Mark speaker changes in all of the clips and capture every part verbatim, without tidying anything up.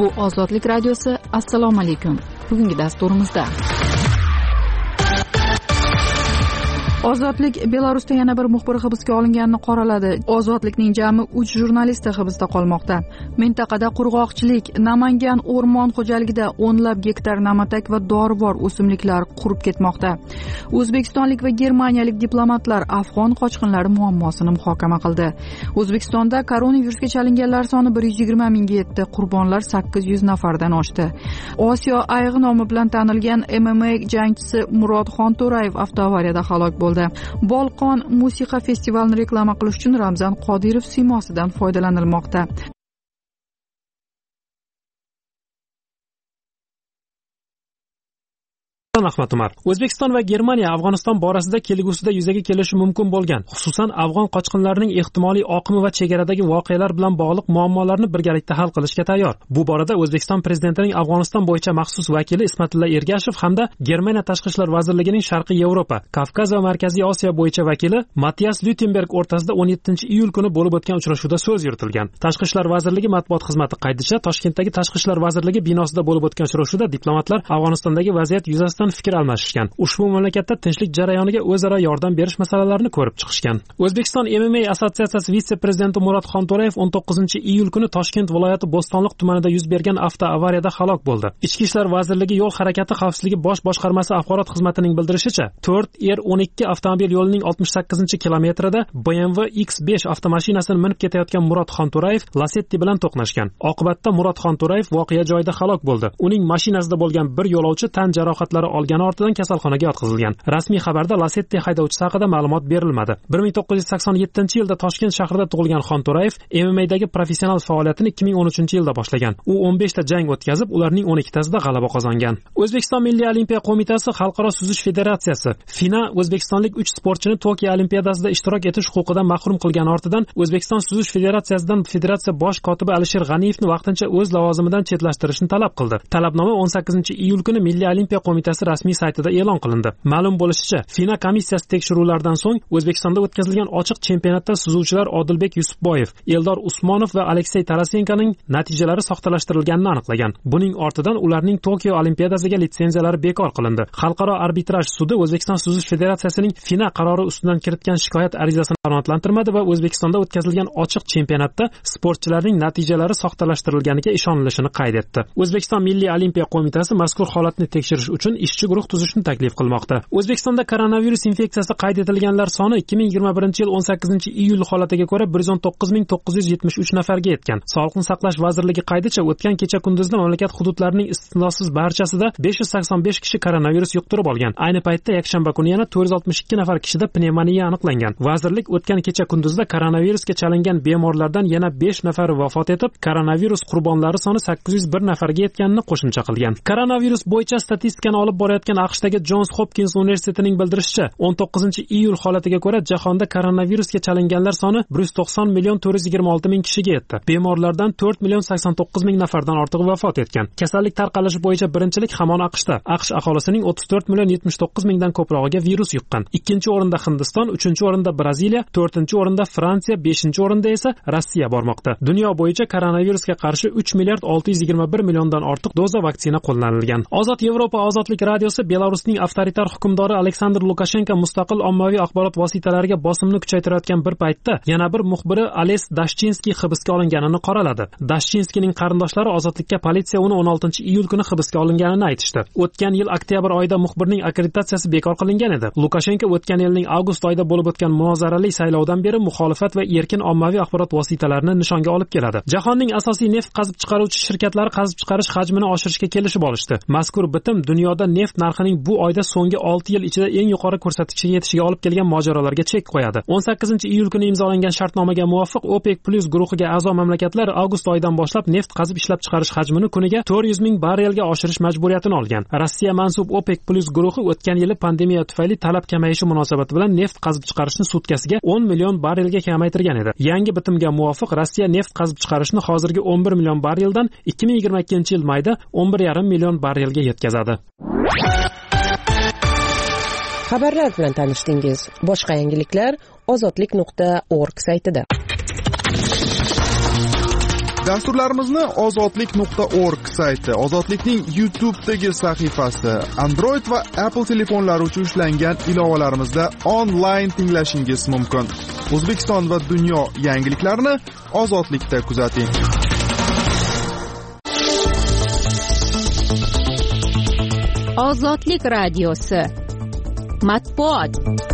Speaker 1: Bu Ozodlik radiosi. Assalomu alaykum. Bugungi dasturimizda Ozodlik Belarusda yana bir muxbir hibsga olinganini qoraladi. Ozodlikning jami uch jurnalisti hibsda qolmoqda. Mintaqada qurg'oqchilik, Namangan o'rmon xo'jaligida o'nlab gektar namatak va dorivor o'simliklar qurib ketmoqda. O'zbekistonlik va germaniyalik diplomatlar afg'on qochqinlari muammosini muhokama qildi. O'zbekistonda koronavirusga chalinganlar soni bir yuz yigirma mingga yetdi, qurbonlar sakkiz yuz nafardan oshdi. Osiyo ayg'i nomi bilan tanilgan M M A jangchisi Murod Xonto'rayev avtoavariyada halok bo'ldi. Bolqon musiqa festivalini reklama qilish uchun Ramzan Qodirov siymosidan foydalanilmoqda.
Speaker 2: Ahmad Umar. O'zbekiston va Germaniya Afg'oniston borasida kelgusida yuzaga kelishi mumkin bo'lgan, xususan afg'on qochqinlarining ehtimoliy oqimi va chegaradagi voqealar bilan bog'liq muammolarni birgalikda hal qilishga tayyor. Bu borada O'zbekiston prezidentining Afg'oniston bo'yicha maxsus vakili Ismatilla Ergashev hamda Germaniya tashqi ishlar vazirligining Sharqiy Yevropa, Kavkaz va Markaziy Osiyo bo'yicha vakili Matthias Lütenberg o'rtasida o'n yettinchi iyul kuni bo'lib o'tgan uchrashuvda so'z yuritilgan. Tashqi ishlar vazirligi matbuot xizmati qaydicha Toshkentdagi tashqi ishlar vazirligi binosida bo'lib o'tgan uchrashuvda diplomatlar Afg'onistondagi vaziyat yuzasidan fikr almashishgan. Ushbu mamlakatda tinchlik jarayoniga o'zaro yordam berish masalalarini ko'rib chiqishgan. O'zbekiston M M A assotsiatsiyasi vitse-prezidenti Murod Xonto'rayev o'n to'qqizinchi iyul kuni Toshkent viloyati Bo'stonliq tumanida yuz bergan avtoavariyada halok bo'ldi. Ichki ishlar vazirligi yo'l harakati xavfsizligi bosh boshqarmasi axborot xizmatining bildirishicha, to'rt er o'n ikki avtomobil yo'lining oltmish sakkizinchi kilometrida B M W X besh avtomashinasini minib ketayotgan Murod Xonto'rayev Lacetti bilan to'qnashgan. Oqibatda Murod Xonto'rayev voqea joyida halok bo'ldi. Uning mashinasida bo'lgan bir yo'lovchi tan jarohatlari olgan ortidan kasalxonaga yotqizilgan. Rasmiy xabarda Lacetti haydovchisi haqida ma'lumot berilmadi. bir ming to'qqiz yuz sakson yettinchi yilda Toshkent shahrida tug'ilgan Xonto'rayev M M A'dagi professional faoliyatini ikki ming o'n uchinchi yilda boshlagan. U o'n beshta jang o'tkazib, ularning o'n ikkitasida g'alaba qozongan. O'zbekiston Milliy olimpiya qo'mitasi Xalqaro suzish federatsiyasi FINA o'zbekistonlik uch sportchini Tokio olimpiadasida ishtirok etish huquqidan mahrum qilgan ortidan O'zbekiston suzish federatsiyasidan federatsiya bosh kotibi Alisher G'aniyevni vaqtincha o'z lavozimidan chetlashtirishni talab qildi. Talabnoma o'n sakkizinchi iyul kuni Milliy olimpiya qo'mitasi rasmiy saytida e'lon qilindi. Ma'lum bo'lishicha, FINA komissiyasi tekshiruvlaridan so'ng O'zbekistonda o'tkazilgan ochiq chempionatda suzuvchilar Odilbek Yusufboyev, Eldor Usmonov va Aleksey Tarasenkoning natijalari soxtalashtirilganini aniqlagan. Buning ortidan ularning Tokio olimpiadasiga litsenziyalari bekor qilindi. Xalqaro arbitraj sudi O'zbekiston suzish federatsiyasining FINA qarori ustidan kiritgan shikoyat arizasini qanoatlantirmadi va O'zbekistonda o'tkazilgan ochiq chempionatda sportchilarning natijalari soxtalashtirilganiga ishonilishini qayd etdi. O'zbekiston Milliy olimpiya qo'mitasi mazkur holatni tekshirish uchun ishchi guruh tuzishni taklif qilmoqda. O'zbekistonda koronavirus infeksiyasi qayd etilganlar soni ikki ming yigirma birinchi yil o'n sakkizinchi iyul holatiga ko'ra bir yuz o'n to'qqiz ming to'qqiz yuz yetmish uch nafarga yetgan. Sog'liqni saqlash vazirligi qaydicha o'tgan kecha kunduzda mamlakat hududlarining istisnosiz barchasida besh yuz sakson besh kishi koronavirus yuqtirib olgan. Ayni paytda yakshanba kuni yana to'rt yuz oltmish ikki nafar kishida pnevmoniya aniqlangan. Vazirlik o'tgan kecha kunduzda koronavirusga chalingan bemorlardan yana besh nafari vafot etib, koronavirus qurbonlari soni sakkiz yuz bir nafarga yetganini qo'shimcha qilgan. Koronavirus bo'yicha statistikani olib borayotgan AQShdagi Johns Hopkins universitetining bildirishicha, o'n to'qqizinchi iyul holatiga ko'ra jahonda koronavirusga chalinganlar soni bir yuz to'qson million to'rt yuz yigirma olti ming kishiga yetdi. Bemorlardan to'rt million sakson to'qqiz ming nafardan ortiq vafot etgan. Kasallik tarqalishi bo'yicha birinchilik hamon AQShda. AQSh aholisining o'ttiz to'rt million yetmish to'qqiz mingdan ko'prog'iga virus yuqqan. Ikkinchi o'rinda Hindiston, uchinchi o'rinda Braziliya, to'rtinchi o'rinda Fransiya, beshinchi o'rinda esa Rossiya bormoqda. Dunyo bo'yicha koronavirusga qarshi uch milliard olti yuz yigirma bir milliondan ortiq doza vaksina qo'llanilgan. Ozod Yevropa ozodlik radiosi Belarusning avtoritar hukmdori Aleksandr Lukashenko mustaqil ommaviy axborot vositalariga bosimni kuchaytirayotgan bir paytda yana bir muxbiri Ales Dashchinskiy hibsga olinganini qoraladi. Dashchinskiyning qarindoshlari ozodlikka politsiya uni o'n oltinchi iyul kuni hibsga olinganini aytishdi. O'tgan yil oktyabr oyida muxbirning akkreditatsiyasi bekor qilingan edi. Lukashenko o'tgan yilning avgust oyida bo'lib o'tgan munozarali saylovdan beri muxolifat va erkin ommaviy axborot vositalarini nishonga olib keladi. Jahonning asosiy neft qazib chiqaruvchi shirkatlari qazib chiqarish hajmini oshirishga kelishib olishdi. Mazkur bitim dunyoda neft narxining bu oyda so'nggi olti yil ichida eng yuqori ko'rsatkichga yetishiga olib kelgan mojarolarga chek qo'yadi. o'n sakkizinchi iyul kuni imzolangan shartnomaga muvofiq OPEC Plus guruhiga a'zo mamlakatlar avgust oyidan boshlab neft qazib ishlab chiqarish hajmini kuniga to'rt yuz ming barrelga oshirish majburiyatini olgan. Rossiya mansub OPEC Plus guruhi o'tgan yili pandemiya tufayli talab kamayishi munosabati bilan neft qazib chiqarishni sutkasiga o'n million barrelga kamaytirgan edi. Yangi bitimga muvofiq Rossiya neft qazib chiqarishni hozirgi o'n bir million barreldan ikki ming yigirma ikkinchi yil mayda o'n bir yarim million barrelga yetkazadi.
Speaker 3: Xabarlar bilan tanishdingiz. Boshqa yangiliklar ozodlik nuqta org saytida.
Speaker 4: Dasturlarimizni ozodlik nuqta org sayti, Ozodlikning YouTube'dagi sahifasi, Android va Apple telefonlari uchun ishlangan ilovalarimizda onlayn tinglashingiz mumkin. O'zbekiston va dunyo yangiliklarini Ozodlikda kuzating.
Speaker 5: Ozodlik radiosi. Matbuot.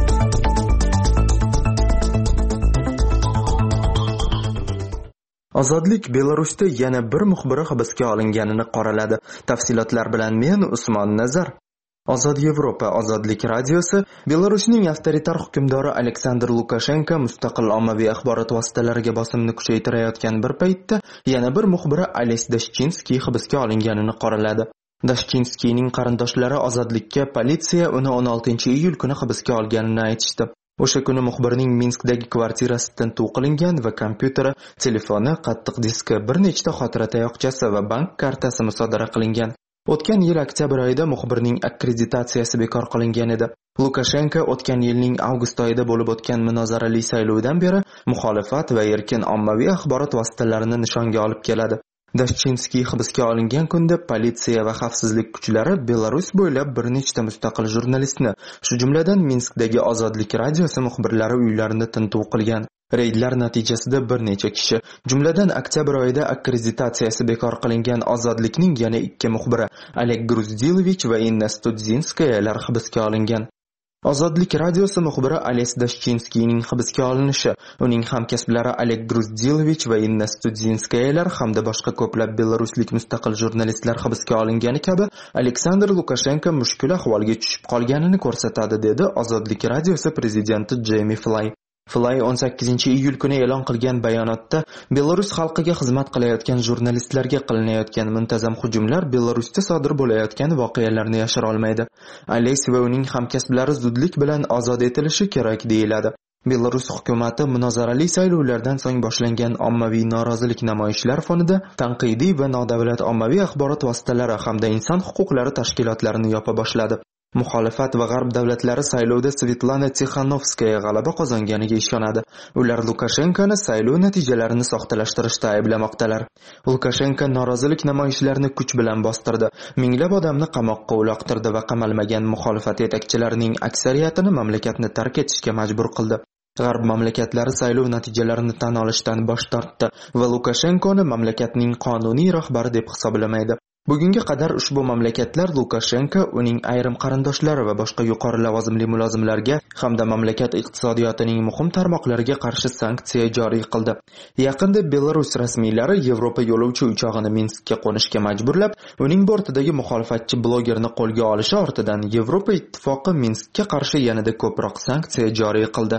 Speaker 6: Ozodlik Belarusda yana bir muxbiri hibsga olinganini qoraladi. Tafsilotlar bilan men Usmon Nazar. Ozod Yevropa Ozodlik radiosi Belarusning avtoritar hukmdori Aleksandr Lukashenko mustaqil ommaviy axborot vositalariga bosimni kuchaytirayotgan bir paytda yana bir muxbiri Ales Dashchinskiy hibsga olinganini qoraladi. Dashchinskiyning qarindoshlari Ozodlikka politsiya uni o'n oltinchi iyul kuni hibsga olganini aytishdi. O'sha kuni muxbirning Minskdagi kvartirasi tintuv qilingan va kompyuteri, telefoni, qattiq diski, bir nechta xotira tayoqchasi va bank kartasi musodara qilingan. O'tgan yil oktyabr oyida muxbirning akkreditatsiyasi bekor qilingan edi. Lukashenko o'tgan yilning avgust oyida bo'lib o'tgan munozarali saylovdan beri muxolifat va erkin ommaviy axborot vositalarini nishonga olib keladi. Dashchinskiy hibsga olingan kunda politsiya va xavfsizlik kuchlari Belarus bo'ylab bir nechta mustaqil jurnalistni, shu jumladan Minskdagi Ozodlik radiosi muxbirlari uylarini tintuv qilgan. Reydlar natijasida bir necha kishi, jumladan oktyabr oyida akkreditatsiyasi bekor qilingan Ozodlikning yana ikki muxbiri Oleg Gruzdilovich va Inna Studzinskayalar hibsga olingan. Ozodlik radiosi muxbiri Ales Dashchinskiyning hibsga olinishi, uning hamkasblari Oleg Gruzdilovich va Inna Studzinskayalar hamda boshqa ko'plab belaruslik mustaqil jurnalistlar hibsga olingani kabi Aleksandr Lukashenko mushkul ahvolga tushib qolganini ko'rsatadi, dedi Ozodlik radiosi prezidenti Jeymi Fly. Fly o'n sakkizinchi iyul kuni e'lon qilgan bayonotda Belarus xalqiga xizmat qilayotgan jurnalistlarga qilinayotgan muntazam hujumlar Belarusda sodir bo'layotgan voqealarni yashira olmaydi. Ales va uning hamkasblari zudlik bilan ozod etilishi kerak deyiladi. Belarus hukumati munozarali saylovlardan so'ng boshlangan ommaviy norozilik namoyishlari fonida tanqidiy va nodavlat ommaviy axborot vositalari hamda inson huquqlari tashkilotlarini yopa boshladi. Muxolifat va g'arb davlatlari saylovda Svetlana Tixanovskaya g'alaba qozonganiga ishonadi. Ular Lukashenkoni saylov natijalarini soxtalashtirishda ayblamoqdalar. Lukashenko norozilik namoyishlarini kuch bilan bostirdi. Minglab odamni qamoqqa uloqtirdi va qamalmagan muxolifat yetakchilarining aksariyatini mamlakatni tark etishga majbur qildi. G'arb mamlakatlari saylov natijalarini tan olishdan bosh tortdi va Lukashenkoni mamlakatning qonuniy rahbari deb hisoblamaydi. Bugunga qadar ushbu mamlakatlar Lukashenko, uning ayrim qarindoshlari va boshqa yuqori lavozimli mulozimlarga hamda mamlakat iqtisodiyotining muhim tarmoqlariga qarshi sanksiya joriy qildi. Yaqinda Belarus rasmiylari Yevropa yo'lovchi uchog'ini Minskka qo'nishga majburlab, uning bortidagi muxolifatchi blogerni qo'lga olishi ortidan Yevropa ittifoqi Minskka qarshi yanada ko'proq sanksiya joriy qildi.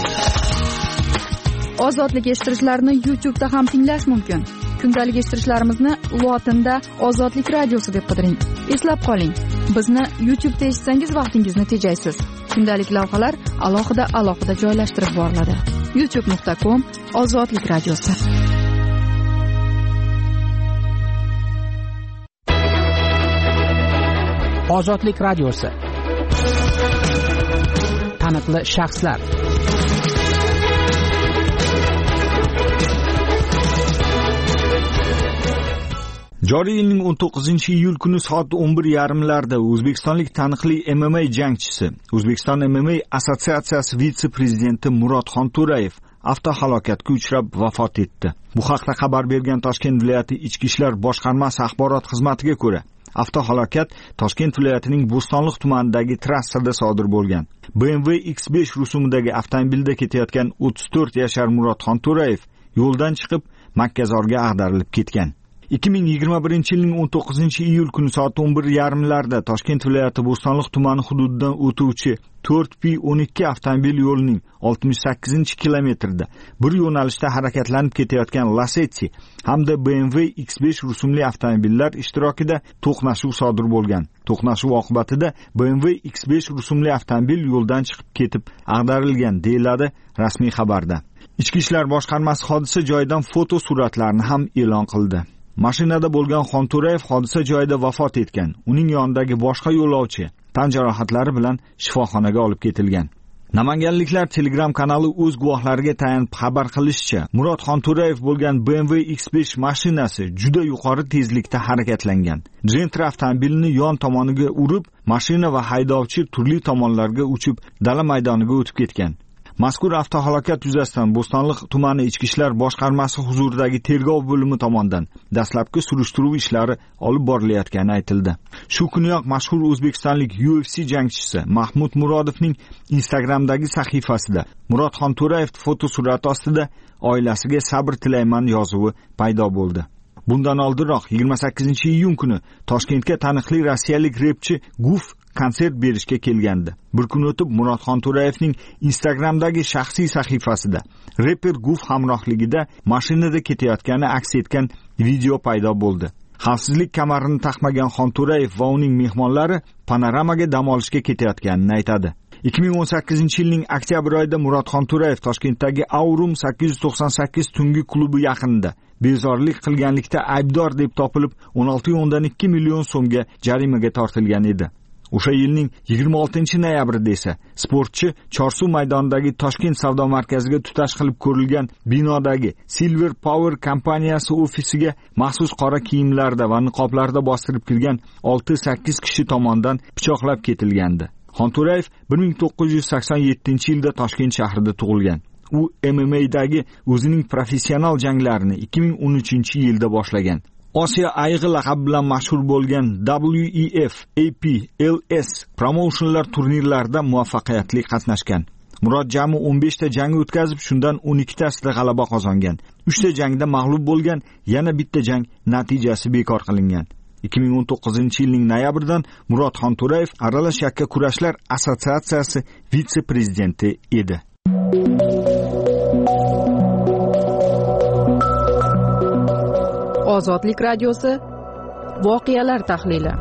Speaker 1: Ozodlik eshittirichlarini YouTube'da ham tinglash mumkin. Kundalik eshittirishlarimizni lotinda Ozodlik radiosi deb qidiring. Eslab qoling, bizni YouTube'da eshitsangiz vaqtingizni tejaysiz. Kundalik lavhalar alohida alohida joylashtirib boriladi. youtube nuqta com Ozodlik radiosi.
Speaker 7: Ozodlik radiosi. Taniqli shaxslar.
Speaker 8: Joriy yilning o'n to'qqizinchi iyul kuni soat o'n bir yarim larda o'zbekistonlik taniqli M M A jangchisi, O'zbekiston M M A assotsiatsiyasi vitse-prezidenti Murod Xonto'rayev avtohalokatga uchrab vafot etdi. Bu haqda xabar bergan Toshkent viloyati Ichki ishlar boshqarmasi axborot xizmatiga ko'ra, avtohalokat Toshkent viloyatining Bo'stonliq tumanidagi trassada sodir bo'lgan. B M W X besh rusumidagi avtomobilda ketayotgan o'ttiz to'rt yashar Murod Xonto'rayev yo'ldan chiqib Makkazorga ag'darilib ketgan. ikki ming yigirma birinchi yilning o'n to'qqizinchi iyul kuni soat o'n bir yarim larda Toshkent viloyati Bo'stonliq tumani hududidan o'tuvchi to'rt P o'n ikki avtomobil yo'lining oltmish sakkizinchi kilometrida bir yo'nalishda harakatlanib ketayotgan Lacetti hamda B M W X besh rusumli avtomobillar ishtirokida to'qnashuv sodir bo'lgan. To'qnashuv oqibatida B M W X besh rusumli avtomobil yo'ldan chiqib ketib ag'darilgan, deyiladi rasmiy xabarda. Ichki ishlar boshqarmasi hodisa joyidan foto suratlarni ham e'lon qildi. Mashinada bo'lgan Xonto'rayev hodisa joyida vafot etgan. Uning yonidagi boshqa yo'lovchi tan jarohatlari bilan shifoxonaga olib ketilgan. Namanganliklar Telegram kanali o'z guvohlariga tayanib xabar qilishicha, Murod Xonto'rayev bo'lgan B M W X besh mashinasi juda yuqori tezlikda harakatlangan. Gentra avtomobilini yon tomoniga urib, mashina va haydovchi turli tomonlarga uchib, dala maydoniga o'tib ketgan. Mazkur avtohalokat yuzasidan Bo'stonliq tumani Ichki ishlar boshqarmasi huzuridagi tergov bo'limi tomonidan dastlabki surishtiruv ishlari olib borilayotgani aytildi. Shu kuniyoq mashhur o'zbekistonlik U F C jangchisi Mahmud Murodovning Instagramdagi sahifasida Murod Xonto'rayev fotosurati ostida oilasiga sabr tilayman yozuvi paydo bo'ldi. Bundan oldinroq yigirma sakkizinchi iyun kuni Toshkentga taniqli rossiyalik repchi Guf konsert berishga kelgandi. Bir kun o'tib Murod Xonto'rayevning Instagramdagi shaxsiy sahifasida reper Guf hamrohligida mashinada ketayotgani aks etgan video paydo bo'ldi. Xavfsizlik kamarini taqmagan Xonto'rayev va uning mehmonlari panoramaga dam olishga ketayotganini aytadi. ikki ming o'n sakkizinchi yilning oktyabr oyida Murod Xonto'rayev Toshkentdagi Aurum sakkiz yuz to'qson sakkiz tungi klubi yaqinida bezorilik qilganlikda aybdor deb topilib o'n olti nuqta ikki million so'mga jarimaga tortilgan edi. O'sha yilning yigirma oltinchi noyabrida esa sportchi Chorsuv maydonidagi Toshkent savdo markaziga tutash qilib ko'rilgan binodagi Silver Power kompaniyasi ofisiga maxsus qora kiyimlarda va niqoblarda bostirib kirgan olti sakkiz kishi tomonidan pichoqlab ketilgandi. Xonto'rayev bir ming to'qqiz yuz sakson yettinchi yilda Toshkent shahrida tug'ilgan. U M M A'dagi o'zining professional janglarini ikki ming o'n uchinchi yilda boshlagan. Osiyo ayg'i laqabi bilan mashhur bo'lgan W E F, A P, L S promotionlar turnirlarida muvaffaqiyatli qatnashgan. Murod jami o'n besh ta jang o'tkazib, shundan o'n ikki tasida g'alaba qozongan. uch ta jangda mag'lub bo'lgan, yana bitta jang natijasi bekor qilingan. ikki ming o'n to'qqizinchi yilning noyabridan Murod Xonto'rayev Aralash yakka kurashlar assotsiatsiyasi vitse-prezidenti edi.
Speaker 1: Ozodlik radiosi voqealar tahlili.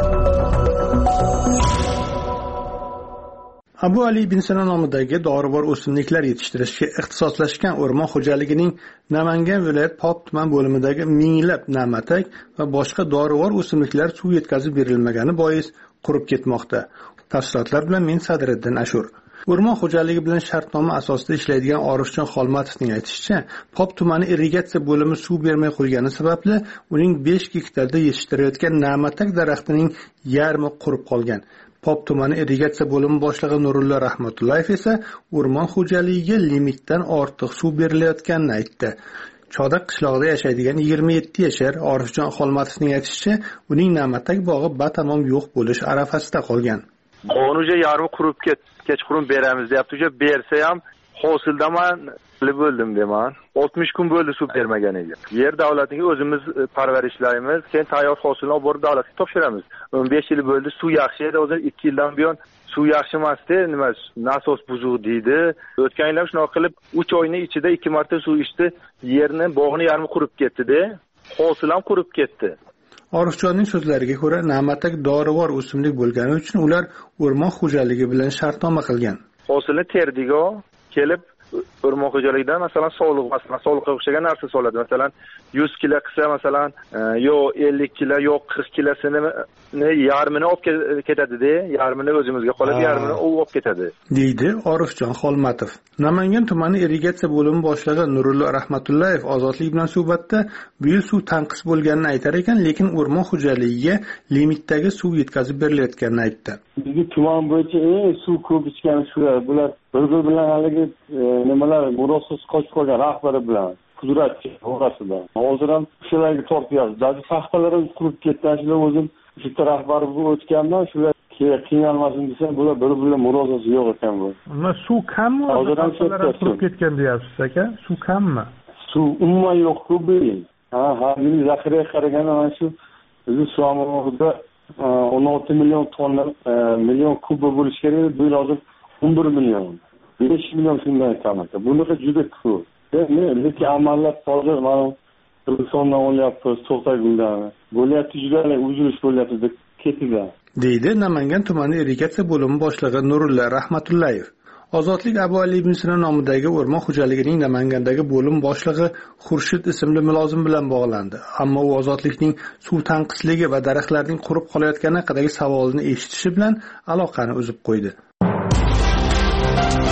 Speaker 9: Abu Ali ibn Sino nomidagi dorivor o'simliklar yetishtirishga ixtisoslashgan o'rmon xo'jaligining Namangan viloyat Pop tuman bo'limidagi minglab na'matak va boshqa dorivor o'simliklar suv yetkazib berilmagani bois qurib ketmoqda. Tafsilotlar bilan men Sadriddin Ashur. O'rmon xo'jaligi bilan shartnoma asosida ishlaydigan Orifjon Xolmatovning aytishicha, Pop tumani irrigatsiya bo'limi suv bermay qo'ygani sababli uning besh gektarda yetishtirayotgan na'matak daraxtining yarmi qurib qolgan. Pop tumani irrigatsiya bo'limi boshlig'i Nurulla Rahmatullayev esa o'rmon xo'jaligiga limitdan ortiq suv berilayotganini aytdi. Chodaq qishlog'ida yashaydigan yigirma yetti yashar Orifjon Xolmatovning aytishicha, uning na'matak bog'i batamom yo'q bo'lish arafasida qolgan.
Speaker 10: Bog'ni yarmi qurib ket, kechqurun beramiz deyapti. Uje bersa ham hosildaman qilib bo'ldim deman. oltmish kun bo'ldi suv bermagan edi. Yer davlatiga o'zimiz parvarishlaymiz, keyin tayyor hosilni olib borib davlatga topshiramiz. o'n besh yil bo'ldi, suv yaxshi edi, hozir ikki yildan buyon suv yaxshi emasdi, nima nasos buzuq deydi. O'tgan yil ham shunaqa qilib uch oyning ichida ikki marta suv ichdi, yerni bog'ni yarmi qurib ketdi-da, hosil ham qurib ketdi.
Speaker 9: Orifjonning so'zlariga ko'ra, na'matak dorivor o'simlik bo'lgani uchun ular o'rmon xo'jaligi bilan shartnoma qilgan.
Speaker 10: Hosilni terdigo kelib o'rmon xo'jaligidan masalan sog'liq masalan sog'liqqa o'xshagan narsa soladi. Masalan yuz kilo qilsa masalan yo ellik kilo yo qirq kilosini yarmini olib ketadi-da, yarmini o'zimizga qoladi, yarmini u olib ketadi,
Speaker 9: deydi Orifjon Xolmatov. Namangan tumani irrigatsiya bo'limi boshlig'i Nurulla Rahmatullayev Ozodlik bilan suhbatda bu yil suv tanqis bo'lganini aytar ekan, lekin o'rmon xo'jaligiga limitdagi suv yetkazib berilayotganini aytdi.
Speaker 11: Bizning tuman bo'yicha eng suv ko'p ichgan shular. Bular bir-bir bilan haligi nimalar murosasiz qochib qolgan rahbari bilan qudratchi orasida. Hozir ham shularga tortyapmiz. Ba'zi paxtalarimiz qurib ketgan, shular o'zim bitta rahbar bo'lib o'tganman, shular qiynalmasin desa, bular bir-birlar murosasi yo'q ekan bu.
Speaker 9: Nima suv kammi?
Speaker 11: Hozir ham
Speaker 9: qurib ketgan deyapsiz aka? Suv kammi?
Speaker 11: Suv umuman yo'q-ku bu yil. Ha, har yil zaxiraga qaraganda mana shu bizni suamizda o'n olti million tonna million kubba bo'lish kerak, bu yil hozir o'n bir million. besh million shundan aytaman. Bunaqa juda ko'p. Lekin amallar hozir mana Qirg'izistondan olyapmiz, To'xtaguldan. Bo'lyapti, juda uzilish bo'lyapti deb ketdi.
Speaker 9: deydi Namangan tumani irrigatsiya bo'limi boshlig'i Nurulla Rahmatullayev. Ozodlik Abu Ali ibn Sino nomidagi o'rmon xo'jaligining Namangandagi bo'lim boshlig'i Xurshid ismli mulozim bilan bog'landi. Ammo u ozodlikning suv tanqisligi va daraxtlarning qurib qolayotgani haqidagi savolini eshitishi bilan aloqani uzib qo'ydi.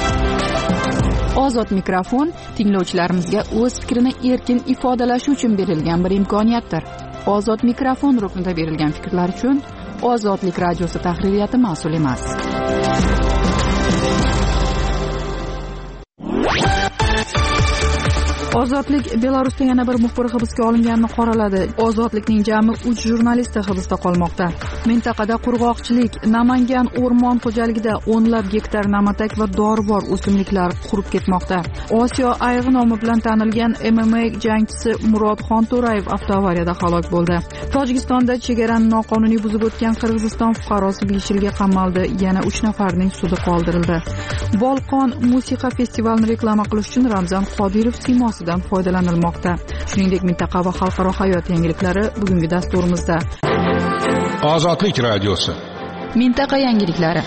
Speaker 1: ozod mikrofon tinglovchilarimizga o'z fikrini erkin ifodalashi uchun berilgan bir imkoniyatdir. Ozod mikrofon ruknida berilgan fikrlar uchun Ozodlik radiosi tahririyati mas'ul emas. Ozodlik Belarusda yana bir muxbir hibsga olinganini qoraladi. Ozodlikning jami uch jurnalisti hibsda qolmoqda. Mintaqada qurg'oqchilik, Namangan o'rmon xo'jaligida o'nlab gektar namatak va dorivor o'simliklar qurib ketmoqda. Osiyo ayg'i nomi bilan tanilgan M M A jangchisi Murod Xonto'rayev avtoavariyada halok bo'ldi. Tojikistonda chegarani noqonuniy buzib o'tgan Qirg'iziston fuqarosi besh yilga qamaldi. Yana uch nafarning sudi qoldirildi. Bolqon musiqa festivalini reklama qilish uchun Ramzan Qodirov siymosidan foydalanilmoqda. Shuningdek, mintaqa va xalqaro hayot yangiliklari bugungi dasturimizda.
Speaker 12: Ozodlik radiosi.
Speaker 1: Mintaqa yangiliklari.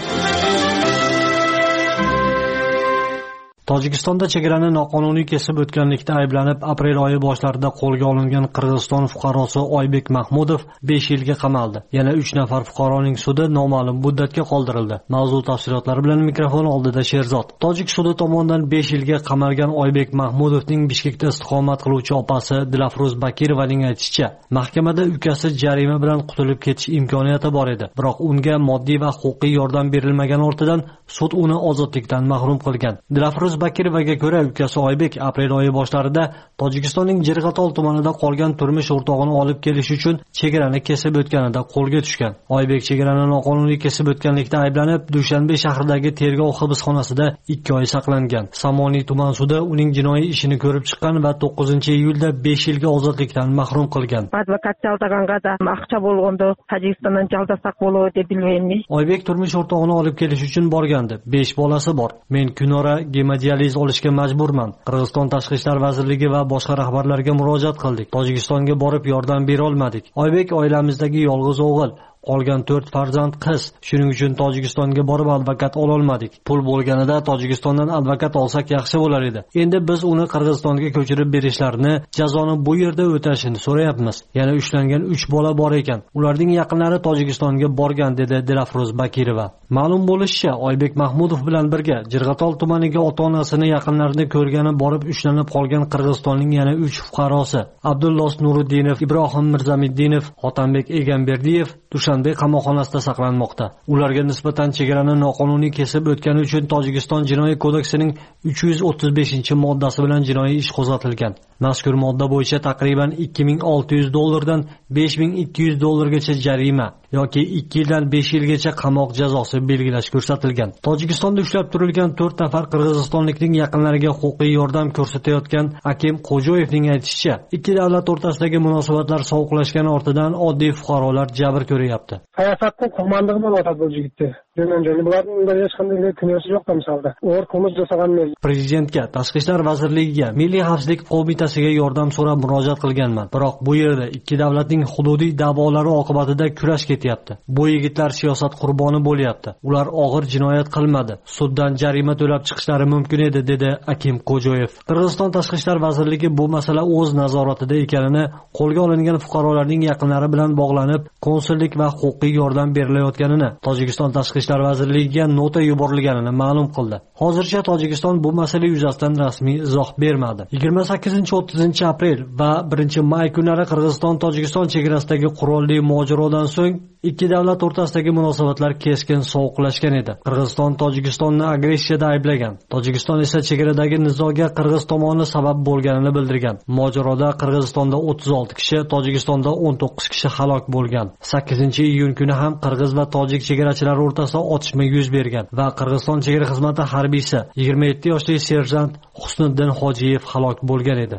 Speaker 13: Tojikistonda chegarani noqonuniy kesib o'tganlikda ayblanib, aprel oyi boshlarida qo'lga olingan Qirg'iziston fuqarosi Oybek Mahmudov besh yilga qamaldi. Yana uch nafar fuqaroning sudi noma'lum muddatga qoldirildi. Mavzu tafsilotlari bilan mikrofon oldida Sherzod. Tojik sudi tomonidan besh yilga qamalgan Oybek Mahmudovning Bishkekda istiqomat qiluvchi opasi Dilafruz Bakirovaning aytishicha, mahkamada ukasi jarima bilan qutulib ketish imkoniyati bor edi. Biroq unga moddiy va huquqiy yordam berilmagan ortidan sud uni ozodlikdan mahrum qilgan. Dilafruz Bakirovaga ko'ra, ukasi Oybek aprel oyi boshlarida Tojikistonning Jirg'atol tumanida qolgan turmush o'rtog'ini olib kelish uchun chegarani kesib o'tganida qo'lga tushgan. Oybek chegarani noqonuniy kesib o'tganlikda ayblanib, Dushanbe shahridagi tergov hibsxonasida ikki oy saqlangan. Samoniy tuman sudi uning jinoiy ishini ko'rib chiqqan va to'qqizinchi iyulda besh yilga ozodlikdan mahrum qilgan.
Speaker 14: Advokat jaldaganга да акча болгондо Tojikistondan jaldasaq bo'ladi deb bilmayman.
Speaker 13: Oybek turmush o'rtog'ini olib kelish uchun borgandi. besh bolasi bor. Men kunora gemodializ olishga majburman. Qirg'iziston tashqi ishlar vazirligi va boshqa rahbarlarga murojaat qildik. Tojikistonga borib yordam bera olmadik. Oybek oilamizdagi yolg'iz o'g'il. Qolgan to'rt farzand qiz. Shuning uchun Tojikistonga borib advokat ola olmadik. Pul bo'lganida Tojikistondan advokat olsak yaxshi bo'lar edi. Endi biz uni Qirg'izistonga ko'chirib berishlarini, jazoni bu yerda o'tashini so'rayapmiz. Yana ushlangan uch bola bor ekan. Ularning yaqinlari Tojikistonga borgan, dedi Dilafruz Bakirova. Ma'lum bo'lishicha, Oybek Mahmudov bilan birga Jirg'atol tumaniga ota-onasini yaqinlarini ko'rgani borib ushlanib qolgan Qirg'izistonning yana uch fuqarosi Abdullos Nuriddinov, Ibrohim Mirzamiddinov, Hotanbek Egamberdiyev Dushanbe qamoqxonasida saqlanmoqda. Ularga nisbatan chegarani noqonuniy kesib o'tgani uchun Tojikiston Jinoiy kodeksining uch yuz o'ttiz beshinchi moddasi bilan jinoiy ish qo'zg'atilgan. Mazkur modda bo'yicha taqriban ikki ming olti yuz dollardan besh ming ikki yuz dollargacha jarima yoki ikki yildan besh yilgacha qamoq jazosi belgilash ko'rsatilgan. Tojikistonda ushlab turilgan to'rt nafar qirg'izistonlikning yaqinlariga huquqiy yordam ko'rsatayotgan Akim Qo'joyevning aytishicha, ikki davlat o'rtasidagi munosabatlar sovuqlashgani ortidan oddiy fuqarolar jabr ko'ryapti.
Speaker 15: Hayotning qo'mondigi bo'lyapti bu yigitda. Demenjani bularning hech qanday kinosi yo'q misolda. O'g'ir qilmish jasaganlar.
Speaker 13: Prezidentga, Tashqi ishlar vazirligiga, Milliy xavfsizlik qo'mitasiga yordam so'rab murojaat qilganman. Biroq bu yerda ikki davlatning hududiy da'volari oqibatida kurash ketyapti. Bu yigitlar siyosat qurboni bo'lyapti. Ular og'ir jinoyat qilmadi. Suddan jarima to'lab chiqishlari mumkin edi, dedi Akim Qo'joyev. Qirg'iziston Tashqi ishlar vazirligi bu masala o'z nazoratida ekanini, qo'lga olingan fuqarolarning yaqinlari bilan bog'lanib, konsullik va huquqiy yordam berilayotganini, Tojikiston Tashqi ishlar vazirligiga nota yuborilganini ma'lum qildi. Hozircha Tojikiston bu masala yuzasidan rasmiy izoh bermadi. yigirma sakkizinchi o'ttizinchi aprel va birinchi may kunlari Qirg'iziston Tojikiston chegarasidagi qurolli mojarodan so'ng ikki davlat o'rtasidagi munosabatlar keskin sovuqlashgan edi. Qirg'iziston Tojikistonni agressiyada ayblagan. Tojikiston esa chegaradagi nizoga Qirg'iz tomoni sabab bo'lganini bildirgan. Mojaroda Qirg'izistonda o'ttiz olti kishi, Tojikistonda o'n to'qqiz kishi halok bo'lgan. sakkizinchi iyun kuni ham Qirg'iz va tojik chegarachilar o'rtasida otishma yuz bergan va Qirg'iziston chegara xizmati harbiysi yigirma yetti yoshli serjant Husniddin Hojiyev halok bo'lgan edi.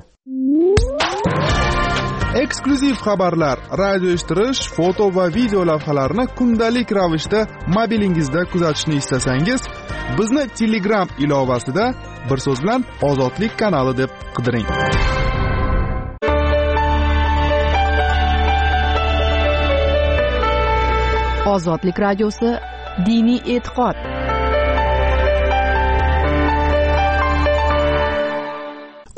Speaker 4: Eksklyuziv xabarlar, radio eshittirish, foto va video lavhalarni kundalik ravishda mobilingizda kuzatishni istasangiz, bizni Telegram ilovasida bir so'z bilan Ozodlik kanali deb qidiring.
Speaker 1: Ozodlik radiosi diniy e'tiqod.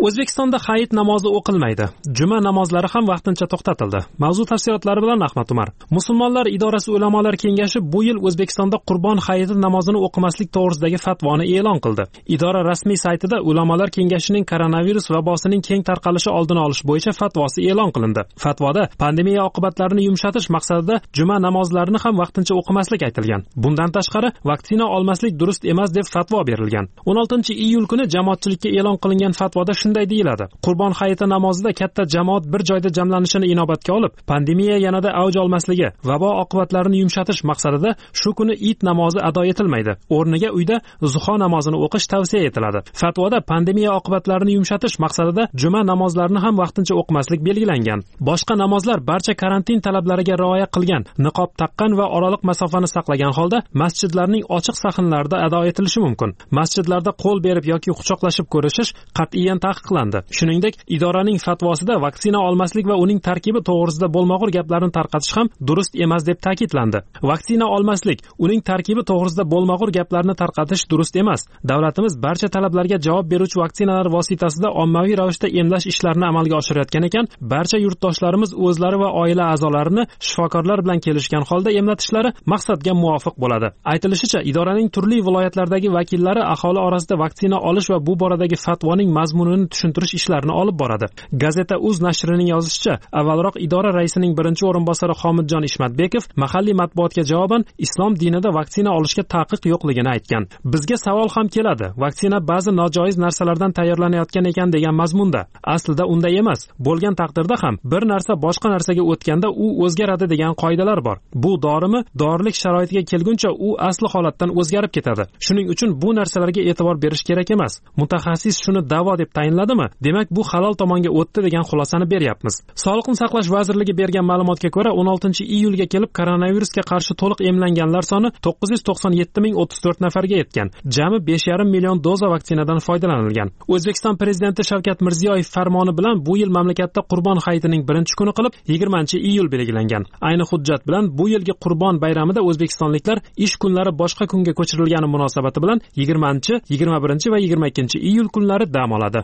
Speaker 2: O'zbekistonda hayit namozi o'qilmaydi. Juma namozlari ham vaqtincha to'xtatildi. Mavzu tafsilotlari bilan Ahmad Umar. Musulmonlar idorasi ulamolar kengashi bu yil O'zbekistonda Qurbon hayiti namozini o'qimaslik to'g'risidagi fatvoni e'lon qildi. Idora rasmiy saytida ulamolar kengashining koronavirus vabosining keng tarqalishi oldini olish bo'yicha fatvosi e'lon qilindi. Fatvoda pandemiya oqibatlarini yumshatish maqsadida juma namozlarini ham vaqtincha o'qimaslik aytilgan. Bundan tashqari, vaksina olmaslik durust emas deb fatvo berilgan. o'n oltinchi iyul kuni jamoatchilikka e'lon qilingan fatvoda shunday deyiladi: Qurbon hayiti namozida katta jamoat bir joyda jamlanishini inobatga olib, pandemiya yanada avj olmasligi, vabo oqibatlarini yumshatish maqsadida shu kuni Eid namozi ado etilmaydi. O'rniga uyda zuho namozini o'qish tavsiya etiladi. Fatvoda pandemiya oqibatlarini yumshatish maqsadida juma namozlarini ham vaqtincha o'qimaslik belgilangan. Boshqa namozlar barcha karantin talablariga rioya qilgan, niqob taqqan va oraliq masofani saqlagan holda masjidlarning ochiq sahnlarida ado etilishi mumkin. Masjidlarda qo'l berib yoki quchoqlashib ko'rishish qat'iyan taqiqlandi. Shuningdek, idoraning fatvosida vaksina olmaslik va uning tarkibi to'g'risida bo'lmag'ur gaplarni tarqatish ham durust emas deb ta'kidlandi. Vaksina olmaslik, uning tarkibi to'g'risida bo'lmag'ur gaplarni tarqatish durust emas. Davlatimiz barcha talablarga javob beruvchi vaksinalar vositasida ommaviy ravishda emlash ishlarini amalga oshirayotgan ekan, barcha yurtdoshlarimiz o'zlari va oila a'zolarini shifokorlar bilan kelishgan holda emlatishlari maqsadga muvofiq bo'ladi. Aytilishicha, idoraning turli viloyatlardagi vakillari aholi orasida vaksina olish va bu boradagi fatvoning mazmunini tushuntirish ishlarini olib boradi. Gazeta uz nashrining yozishicha, avvalroq idora raisining birinchi o'rinbosari Xomidjon Ishmatbekov mahalliy matbuotga javoban islom dinida vaksina olishga taqiq yo'qligini aytgan. Bizga savol ham keladi: vaksina ba'zi nojoiz narsalardan tayyorlanayotgan ekan degan mazmunda. Aslida unday emas. Bo'lgan taqdirda ham bir narsa boshqa narsaga o'tganda u o'zgaradi degan qoidalar bor. Bu dorimi dorilik sharoitiga kelguncha u asli holatdan o'zgarib ketadi. Shuning uchun bu narsalarga e'tibor berish kerak emas. Mutaxassis shuni davo deb tayinladimi? Demak, bu halol tomonga o'tdi degan xulosani beryapmiz. Sog'liqni saqlash vazirligi bergan ma'lumotga ko'ra, o'n oltinchi iyulga kelib koronavirusga qarshi to'liq emlanganlar soni to'qqiz yuz to'qson yetti ming o'ttiz to'rt nafarga yetgan. Jami besh yarim million doza vaksinadan foydalanilgan. O'zbekiston prezidenti Shavkat Mirziyoyev farmoni bilan bu yil mamlakatda Qurbon hayitining birinchi kuni qilib yigirmanchi iyul belgilangan. Ayni hujjat bilan bu yilgi Qurbon bayramida o'zbekistonliklar ish kunlari boshqa kunga ko'chirilgani munosabati bilan yigirmanchi, yigirma birinchi va yigirma ikkinchi iyul kunlari dam oladi.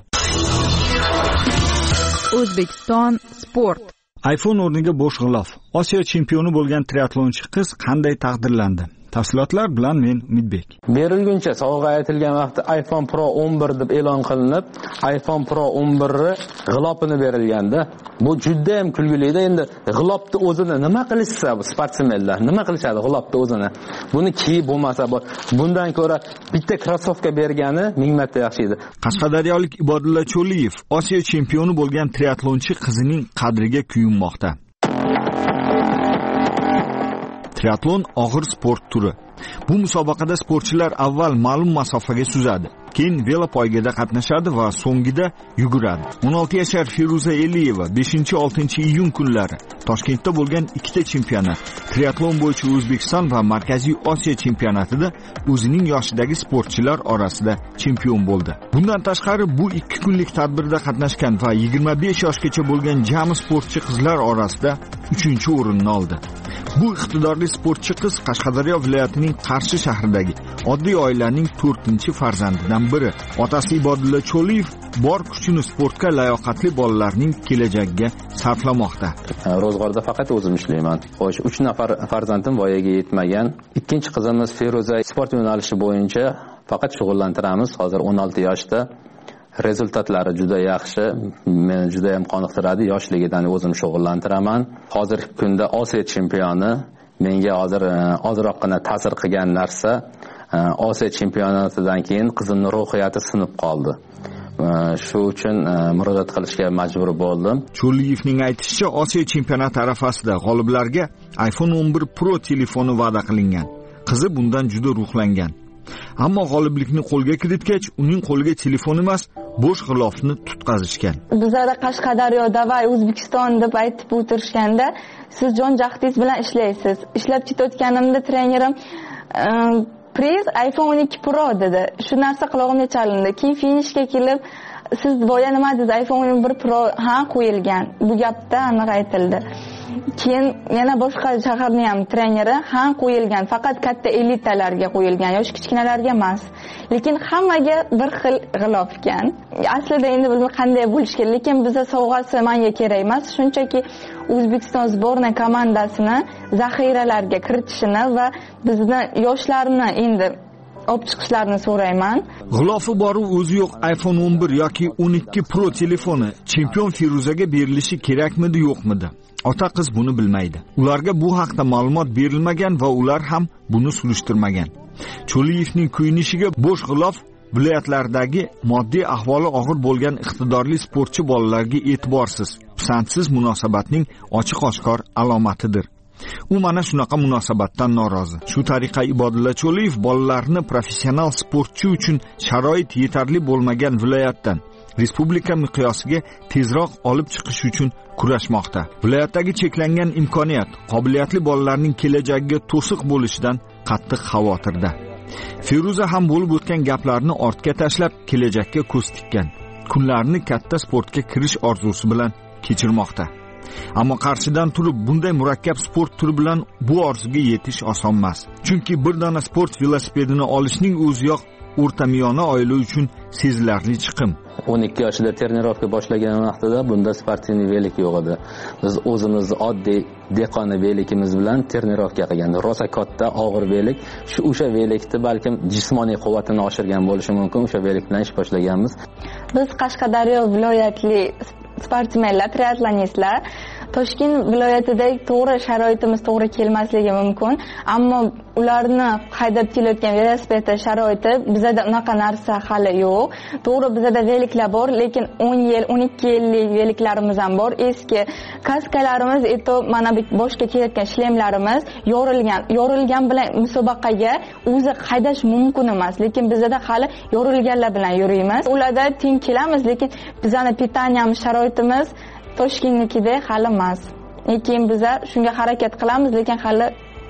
Speaker 1: O'zbekiston sport.
Speaker 8: iPhone o'rniga bo'sh g'ilof. Osiyo chempioni bo'lgan triatlonchi qiz qanday taqdirlandi? Tafsilotlar bilan men Umidbek.
Speaker 16: Berilguncha sovg'a aytilgan vaqtda iPhone Pro o'n bir deb e'lon qilinib, iPhone Pro o'n bir g'ilofini berilganda, bu juda ham kulgili edi. Endi g'ilofni o'zini nima qilishsa, bu sportsmenlar nima qilishadi g'ilofni o'zini? Buni kiyib bo'lmasa, bundan ko'ra bitta krossovka bergani ming marta yaxshi edi.
Speaker 8: Qashqadaryolik Ibodulla Cho'liyev Osiyo chempioni bo'lgan triatlonchi qizining qadriga kuyunmoqda. Triatlon og'ir sport turi. Bu musobaqada sportchilar avval ma'lum masofaga suzadi, keyin velopoygada qatnashadi va so'ngida yuguradi. o'n olti yashar Feruza Eliyeva beshinchi oltinchi iyun kunlari Toshkentda bo'lgan ikkita chempionat, triatlon bo'yicha O'zbekiston va Markaziy Osiyo chempionatida o'zining yoshidagi sportchilar orasida chempion bo'ldi. Bundan tashqari bu ikki kunlik tadbirda qatnashgan va yigirma besh yoshgacha bo'lgan jami sportchi qizlar orasida uchinchi o'rinni oldi. Bu iqtidorli sportchi qiz Qashqadaryo viloyatining Qarshi shahridagi oddiy oilaning to'rtinchi farzandidan biri. Otasi Ibodulla Cho'liyev bor kuchini sportga layoqatli bolalarning kelajagiga sarflamoqda.
Speaker 16: Ro'zg'orda faqat o'zim ishlayman. Xo'sh, uch nafar farzandim voyaga yetmagan. Ikkinchi qizimiz Feruza sport yo'nalishi bo'yicha faqat shug'ullantiramiz. Hozir o'n olti yoshda. Rezultatlari juda yaxshi, meni juda ham qoniqtiradi. Yoshligidan o'zim shug'ullantiraman. Hozirgi kunda Osiyo chempioni. Menga hozir ozroqgina ta'sir qilgan narsa, Osiyo chempionatidan keyin qizimning ruhiyati sinib qoldi. Shu uchun murojaat qilishga majbur bo'ldim.
Speaker 8: Cho'liyevning aytishicha, Osiyo chempionati arafasida g'oliblarga iPhone o'n bir Pro telefoni va'da qilingan. Qizi bundan juda ruhlangan. Ammo g'oliblikni qo'lga kiritgach, uning qo'liga telefon emas, bo'sh g'ilofni tutqazishgan.
Speaker 17: Bizlarda Qashqadaryoda va O'zbekiston deb aytib o'tirishganda, siz jon jahdingiz bilan ishlaysiz. Ishlab ketayotganimda trenerim Prez iPhone o'n ikki Pro dedi. Shu narsa qulog'imga chalindi. Keyin finishga kelib, siz boya nima dedingiz? iPhone o'n bir Pro ha qo'yilgan. Bu gapda aniq aytildi. keyin yana boshqa shaharning ham treneri ham qo'yilgan, faqat katta elitalarga qo'yilgan, yosh kichkinalarga emas. Lekin hammaga bir xil g'ilof ekan. Aslida endi bilmayman qanday bo'lish kerak, lekin bizga sovg'asi menga kerak emas, shunchaki O'zbekiston sborna komandasini zaxiralarga kiritishini va bizni yoshlarni endi olib chiqishlarini so'rayman.
Speaker 8: G'ilofi bor o'zi yo'q iPhone o'n bir yoki o'n ikki Pro telefoni chempion Feruzaga berilishi kerakmidi, yo'qmidi? Ota qiz buni bilmaydi. Ularga bu haqda ma'lumot berilmagan va ular ham buni surishtirmagan. Cho'liyevning ko'yinishiga bo'sh g'ilof viloyatlardagi moddiy ahvoli og'ir bo'lgan iqtidorli sportchi bolalarga e'tiborsiz, pisandsiz munosabatning ochiq-oshkor alomatidir. U mana shunaqa munosabatdan norozi. Shu tariqa Ibodulla Cho'liyev bolalarni professional sportchi uchun sharoit yetarli bo'lmagan viloyatdan respublika miqyosiga tezroq olib chiqish uchun kurashmoqda. Viloyatdagi cheklangan imkoniyat, qobiliyatli bolalarning kelajagiga to'siq bo'lishidan qattiq xavotirda. Feruza ham bo'lib o'tgan gaplarni ortga tashlab, kelajakka ko'z tikkan. Kunlarni katta sportga kirish orzusi bilan kechirmoqda. Ammo qarshidan turib bunday murakkab sport turi bilan bu orzuga yetish oson emas. Chunki bir dona sport velosipedini olishning o'ziyoq o'rtamiyona oila uchun sezilarli chiqim.
Speaker 16: o'n ikki yoshida trenirovka boshlagan vaqtida bunda sportniy velik yo'q edi. Biz o'zimiz oddiy dehqona velikimiz bilan trenirovka qilgandik. Rosa katta og'ir velik. Shu o'sha velikni balkim jismoniy quvvatini oshirgan bo'lishi mumkin. O'sha velik bilan ish boshlaganmiz.
Speaker 17: Biz Qashqadaryo viloyatli sportmenlar, triatlonistlar Toshkent viloyatida to'g'ri sharoitimiz to'g'ri kelmasligi mumkin, ammo ularni haydab kelayotgan velosiped sharoiti bizda unaqa narsa hali yo'q. To'g'ri bizda veliklar bor, lekin o'n yil, o'n ikki yillik veliklarimiz ham bor. Eski kaskalarimiz, eto mana bu boshga kelayotgan shlemlarimiz yorilgan. Yorilgan bilan musobaqaga o'zi haydash mumkin emas, lekin bizda hali yorilganlar bilan yuramiz. Ularda teng kelamiz, lekin bizning pitaniyamiz, sharoitimiz Toshkentnikida hali emas. Lekin biz shunga harakat qilamiz, lekin hali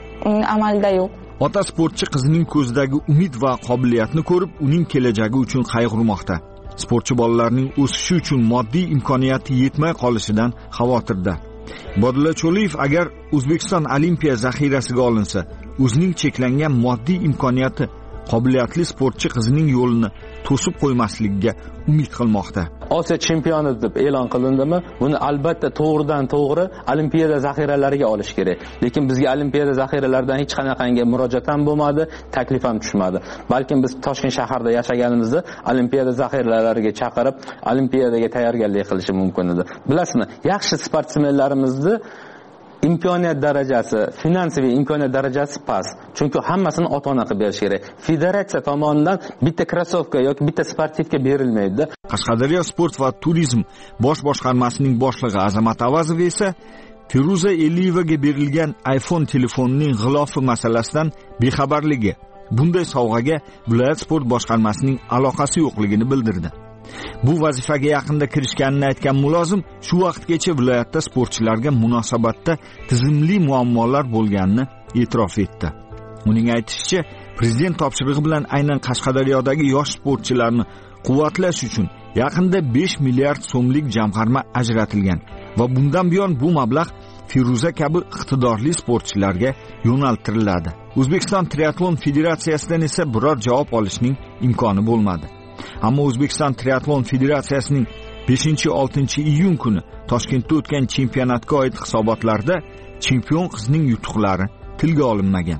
Speaker 17: amalda yo'q.
Speaker 8: Ota sportchi qizining ko'zidagi umid va qobiliyatni ko'rib, uning kelajagi uchun qayg'urmoqda. Sportchi bolalarning o'sishi uchun moddiy imkoniyati yetmay qolishidan xavotirda. Ibodulla Cho'liyev agar O'zbekiston Olimpiya zaxirasiga olinsa, o'zining cheklangan moddiy imkoniyati qobiliyatli sportchi qizining yo'lini to'sib qo'ymasligiga umid qilmoqda.
Speaker 16: Osiyo chempioni deb e'lon qilindimi, buni albatta to'g'ridan to'g'ri Olimpiada zaxiralariga olish kerak. Lekin bizga Olimpiada zaxiralaridan hech qanaqangi murojaat ham bo'lmadi, taklif ham tushmadi. Balkim biz Toshkent shahrida yashaganimizda Olimpiada zaxiralariga chaqirib, Olimpiadaga tayyorgarlik qilishi mumkin edi. Bilasizmi, yaxshi sportsmenlarimizni imkoniyat darajasi, finansiy imkoniyat darajasi past. Chunki hammasini ota-ona qilib berish kerak. Federatsiya tomonidan bitta krossovka yoki bitta sportivka berilmaydi.
Speaker 8: Qashqadaryo sport va turizm bosh boshqarmasining boshlig'i Azamat Avazov esa Feruza Eliyevaga berilgan iPhone telefonining g'ilofi masalasidan bexabarligi, bunday sovg'aga viloyat sport boshqarmasining aloqasi yo'qligini bildirdi. Bu vazifaga yaqinda kirishganini aytgan mulozim shu vaqtgacha viloyatda sportchilarga munosabatda tizimli muammolar bo'lganini e'tirof etdi. Uning aytishicha, prezident topshirig'i bilan aynan Qashqadaryodagi yosh sportchilarni quvvatlash uchun yaqinda besh milliard so'mlik jamg'arma ajratilgan va bundan buyon bu mablag' Feruza kabi iqtidorli sportchilarga yo'naltiriladi. O'zbekiston triatlon federatsiyasidan esa biror javob olishning imkoni bo'lmadi. Ammo O'zbekiston triatlon federatsiyasining beshinchi oltinchi iyun kuni Toshkentda o'tgan chempionatga oid hisobotlarda chempion qizning yutuqlari tilga olinmagan.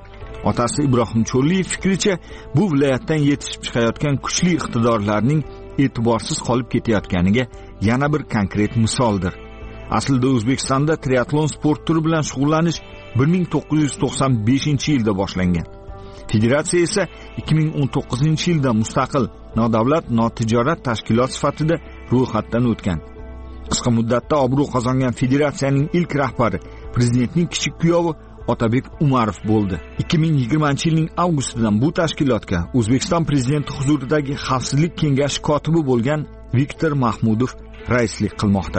Speaker 8: Otasi Ibrohim Cho'liyev fikricha, bu viloyatdan yetishib chiqayotgan kuchli iqtidorlarning e'tiborsiz qolib ketayotganiga yana bir konkret misoldir. Aslida O'zbekistonda triatlon sport turi bilan shug'ullanish bir ming to'qqiz yuz to'qson beshinchi yilda boshlangan. Federatsiya esa ikki ming o'n to'qqizinchi yilda mustaqil nodavlat notijorat tashkilot sifatida ro'yxatdan o'tgan. Qisqa muddatda obro' qozongan federatsiyaning ilk rahbari prezidentning kichik kuyovi Otabek Umarov bo'ldi. ikki ming yigirmanchi yilning avgustidan bu tashkilotga O'zbekiston prezidenti huzuridagi Xavfsizlik kengashi kotibi bo'lgan Viktor Mahmudov raislik qilmoqda.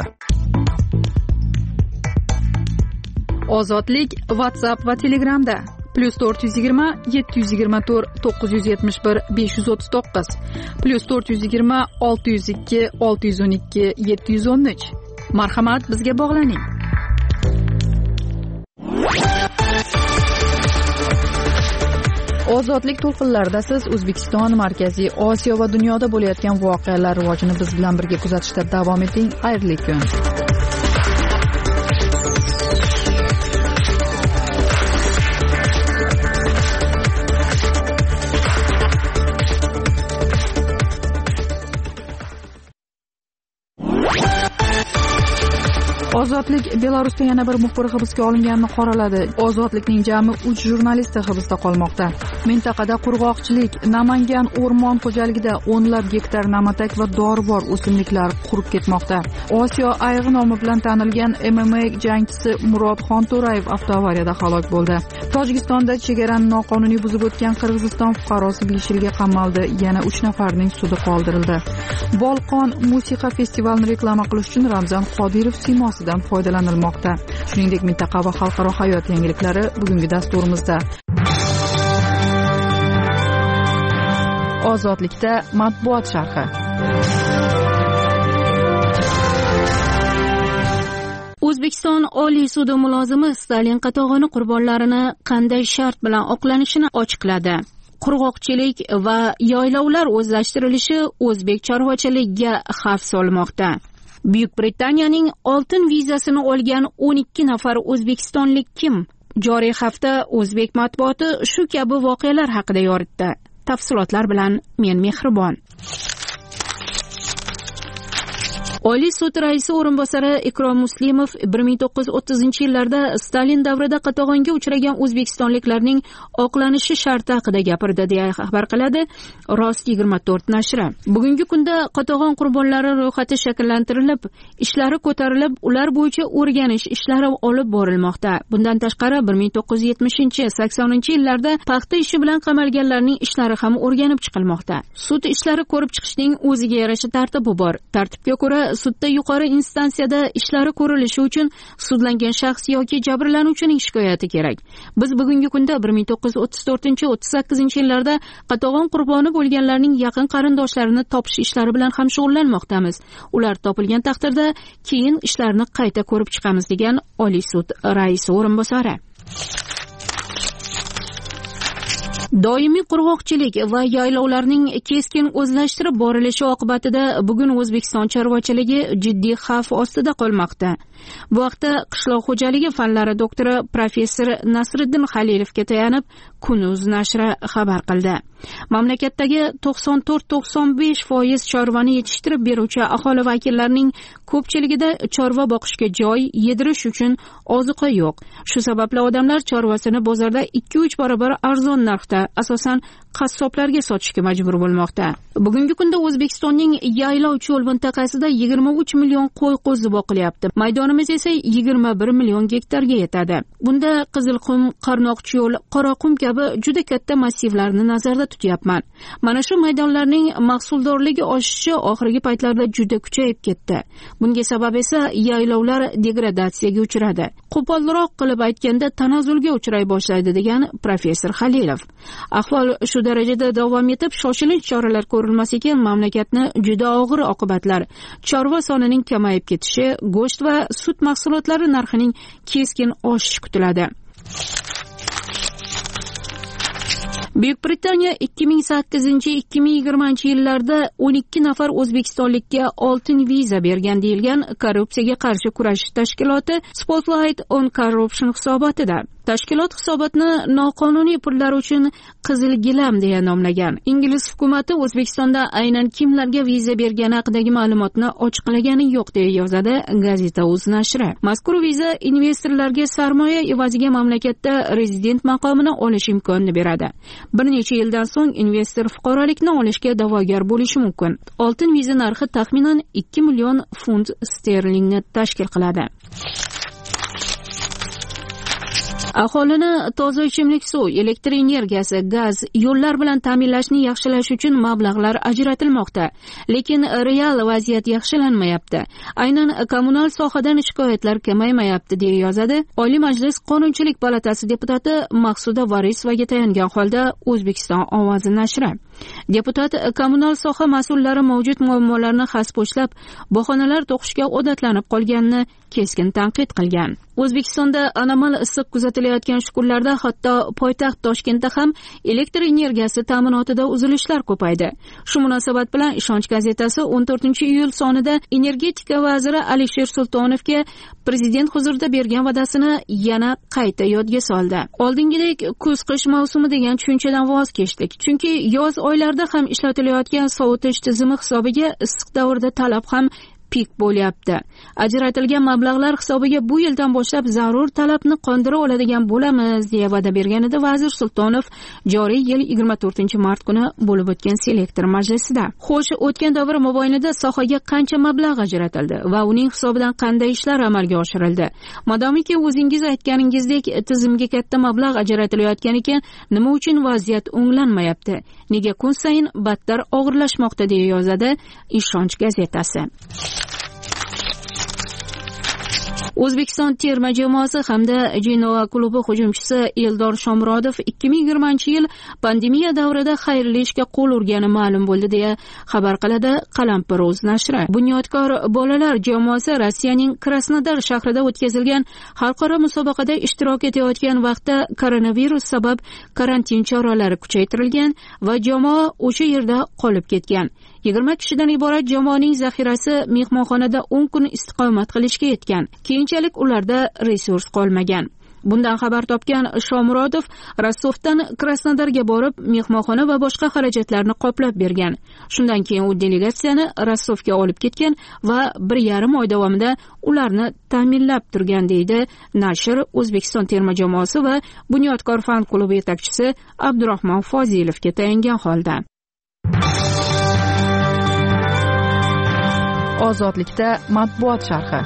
Speaker 1: Ozodlik WhatsApp va Telegramda plus to'rt yuz yigirma yetti yuz yigirma to'rt to'qqiz yuz yetmish bir besh yuz o'ttiz to'qqiz plus to'rt yuz yigirma olti yuz ikki olti yuz o'n ikki yetti yuz o'n uch. Marhamat, bizga bog'laning. Ozodlik to'lqinlarida siz O'zbekiston, Markaziy Osiyo va dunyoda bo'layotgan voqealar rivojini biz bilan birga kuzatishda davom eting. Xayrli kun. Ozodlik Belarusda yana bir muxbir hibsga olinganini qoraladi. Ozodlikning jami uch jurnalisti hibsda qolmoqda. Mintaqada qurg'oqchilik, Namangan o'rmon xo'jaligida o'nlab gektar namatak va dorivor o'simliklar qurib ketmoqda. Osiyo ayg'i nomi bilan tanilgan M M A jangchisi Murod Xonto'rayev avtoavariyada halok bo'ldi. Tojikistonda chegarani noqonuniy buzib o'tgan Qirg'iziston fuqarosi besh yilga qamaldi. Yana uch nafarning sudi qoldirildi. Bolqon musiqa festivalini reklama qilish uchun Ramzan Qodirov siymosidan foydalanilmoqda. Shuningdek, mintaqa va xalqaro hayot yangiliklari bugungi dasturimizda. Ozodlikda matbuot sharhi.
Speaker 5: O'zbekiston Oliy sudi mulozimi Stalin qatag'oni qurbonlarini qanday shart bilan oqlanishini ochiqladi. Qurg'oqchilik va yaylovlar o'zlashtirilishi o'zbek chorvachiligiga xavf solmoqda. Buyuk Britaniyaning oltin vizasini olgan o'n ikki nafar o'zbekistonlik kim? Joriy hafta o'zbek matbuoti shu kabi voqealar haqida yoritdi. Tafsilotlar bilan men Mehribon. Oliy sud raisi o'rinbosari Ikrom Muslimov bir ming to'qqiz yuz o'ttizinchi yillarda Stalin davrida qatag'onga uchragan o'zbekistonliklarning oqlanishi sharti haqida gapirdi deya xabar qiladi Rost yigirma to'rt nashri. Bugungi kunda qatag'on qurbonlari ro'yxati shakllantirilib, ishlari ko'tarilib, ular bo'yicha o'rganish ishlari olib borilmoqda. Bundan tashqari bir ming to'qqiz yuz yetmishinchi saksoninchi yillarda paxta ishi bilan qamalganlarning ishlari ham o'rganib chiqilmoqda. Sud ishlari ko'rib chiqishning o'ziga yarasha tartibi bor. Tartibga ko'ra sudda yuqori instansiyada ishlari ko'rilishi uchun sudlangan shaxs yoki jabrlanuvchining shikoyati kerak. Biz bugungi kunda bir ming to'qqiz yuz o'ttiz to'rtinchi o'ttiz sakkizinchi yillarda qatag'on qurboni bo'lganlarning yaqin qarindoshlarini topish ishlari bilan ham shug'ullanmoqdamiz. Ular topilgan taqdirda keyin ishlarni qayta ko'rib chiqamiz, degan Oliy sud raisi o'rinbosari. Doimiy qurg'oqchilik va yaylovlarning keskin o'zlashtirib borilishi oqibatida bugun O'zbekiston chorvachiligi jiddiy xavf ostida qolmoqda. Bu vaqtda qishloq xo'jaligi fanlari doktori professor Nasriddin Xalilovga tayanib Kunuz nashri xabar qildi. Mamlakatdagi to'qson to'rt to'qson besh foiz chorvani yetishtirib beruvchi aholi vakillarining ko'pchiligida chorva boqishga joy, yedirish uchun ozuqa yo'q. Shu sababli odamlar chorvasini bozorda ikki uch barobar arzon narxda, asosan qassoblarga sotishga majbur bo'lmoqda. Bugungi kunda O'zbekistonning yaylov cho'l mintaqasida yigirma uch million qo'y qo'zi boqilyapti. Maydonimiz esa yigirma bir million gektarga yetadi. Bunda Qizilqum, Qarnoqcho'l, Qoraqum kabi juda katta massivlarni nazarda tutyapman. Mana shu maydonlarning mahsuldorligi oshishi oxirgi paytlarda juda kuchayib ketdi. Bunga sabab esa yaylovlar degradatsiyaga uchradi. Qo'polroq qilib aytganda tanazzulga uchray boshlaydi, degan professor Xalilov. Ahvol shu darajada davom etib, shoshilinch choralar ko'rilmas ekan, mamlakatni juda og'ir oqibatlar, chorva sonining kamayib ketishi, go'sht va sut mahsulotlari narxining keskin oshishi kutiladi. Buyuk Britaniya ikki ming sakkizinchi ikki ming yigirmanchi yillarda o'n ikki nafar o'zbekistonlikka oltin viza bergan deyilgan korrupsiyaga qarshi kurashish tashkiloti Spotlight on Corruption hisobotida. Tashkilot hisobotni noqonuniy pullar uchun qizil gilam deya nomlagan. Ingliz hukumati O'zbekistonda aynan kimlarga viza bergani haqidagi ma'lumotni ochiqlagani yo'q, deya yozadi gazeta uz nashri. Mazkur viza investorlarga sarmoya evaziga mamlakatda rezident maqomini olish imkonini beradi. Bir necha yildan so'ng investor fuqarolikni olishga da'vogar bo'lishi mumkin. Oltin viza narxi taxminan ikki million funt sterlingni tashkil qiladi. Aholini toza ichimlik suv, elektr energiyasi, gaz, yo'llar bilan ta'minlashni yaxshilash uchun mablag'lar ajratilmoqda, lekin real vaziyat yaxshilanmayapti. Aynan kommunal sohadan shikoyatlar kamaymayapti, deya yozadi Oliy Majlis Qonunchilik palatasi deputati Maqsuda Varisovaga tayangan holda O'zbekiston ovozi nashri. Deputat kommunal soha mas'ullari mavjud muammolarni hasbo'shlab, bahonalar to'qishga odatlanib qolganini keskin tanqid qilgan. O'zbekistonda anomal issiq kuzatilayotgan shu kunlarda hatto poytaxt Toshkentda ham elektr energiyasi ta'minotida uzilishlar ko'paydi. Shu munosabat bilan Ishonch gazetasi o'n to'rtinchi iyul sonida energetika vaziri Alisher Sultonovga prezident huzurida bergan va'dasini yana qayta yodga soldi. Oldingidek kuz-qish mavsumi degan tushunchadan voz kechdik. Chunki yoz oylarida ham ishlatilayotgan sovutish tizimi hisobiga issiq davrda talab ham pik bo'lyapti. Ajratilgan mablag'lar hisobiga bu yildan boshlab zarur talabni qondira oladigan bo'lamiz deya va'da bergan edi vazir Sultonov joriy yil yigirma to'rtinchi mart kuni bo'lib o'tgan selektor majlisida. Xo'sh, o'tgan davr mobaynida sohaga qancha mablag' ajratildi va uning hisobidan qanday ishlar amalga oshirildi? Madomiki o'zingiz aytganingizdek tizimga katta mablag' ajratilayotgan ekan, nima uchun vaziyat o'nglanmayapti? Nega kun sayin battar og'irlashmoqda deya yozadi Ishonch gazetasi. O'zbekiston terma jamoasi hamda Genoa klubi hujumchisi Eldor Shomurodov ikki ming yigirmanchi yil pandemiya davrida xayrli ishga qo'l urgani ma'lum bo'ldi deya xabar qiladi Qalampir.uz nashri. Bunyodkor bolalar jamoasi Rossiyaning Krasnodar shahrida o'tkazilgan xalqaro musobaqada ishtirok etayotgan vaqtda koronavirus sabab karantin choralari kuchaytirilgan va jamoa o'sha yerda qolib ketgan. yigirma kishidan iborat jamoaning zaxirasi mehmonxonada o'n kun istiqomat qilishga yetgan. Keyinchalik ularda resurs qolmagan. Bundan xabar topgan Shomurodov Rostovdan Krasnodarga borib, mehmonxona va boshqa xarajatlarni qoplab bergan. Shundan keyin u delegatsiyani Rostovga olib ketgan va bir yarim oy davomida ularni ta'minlab turgan deydi nashr O'zbekiston terma jamoasi va Bunyodkor fan klubi yetakchisi Abdurahmon Fozilovga tayangan holda.
Speaker 1: Ozodlikda matbuot sharhi.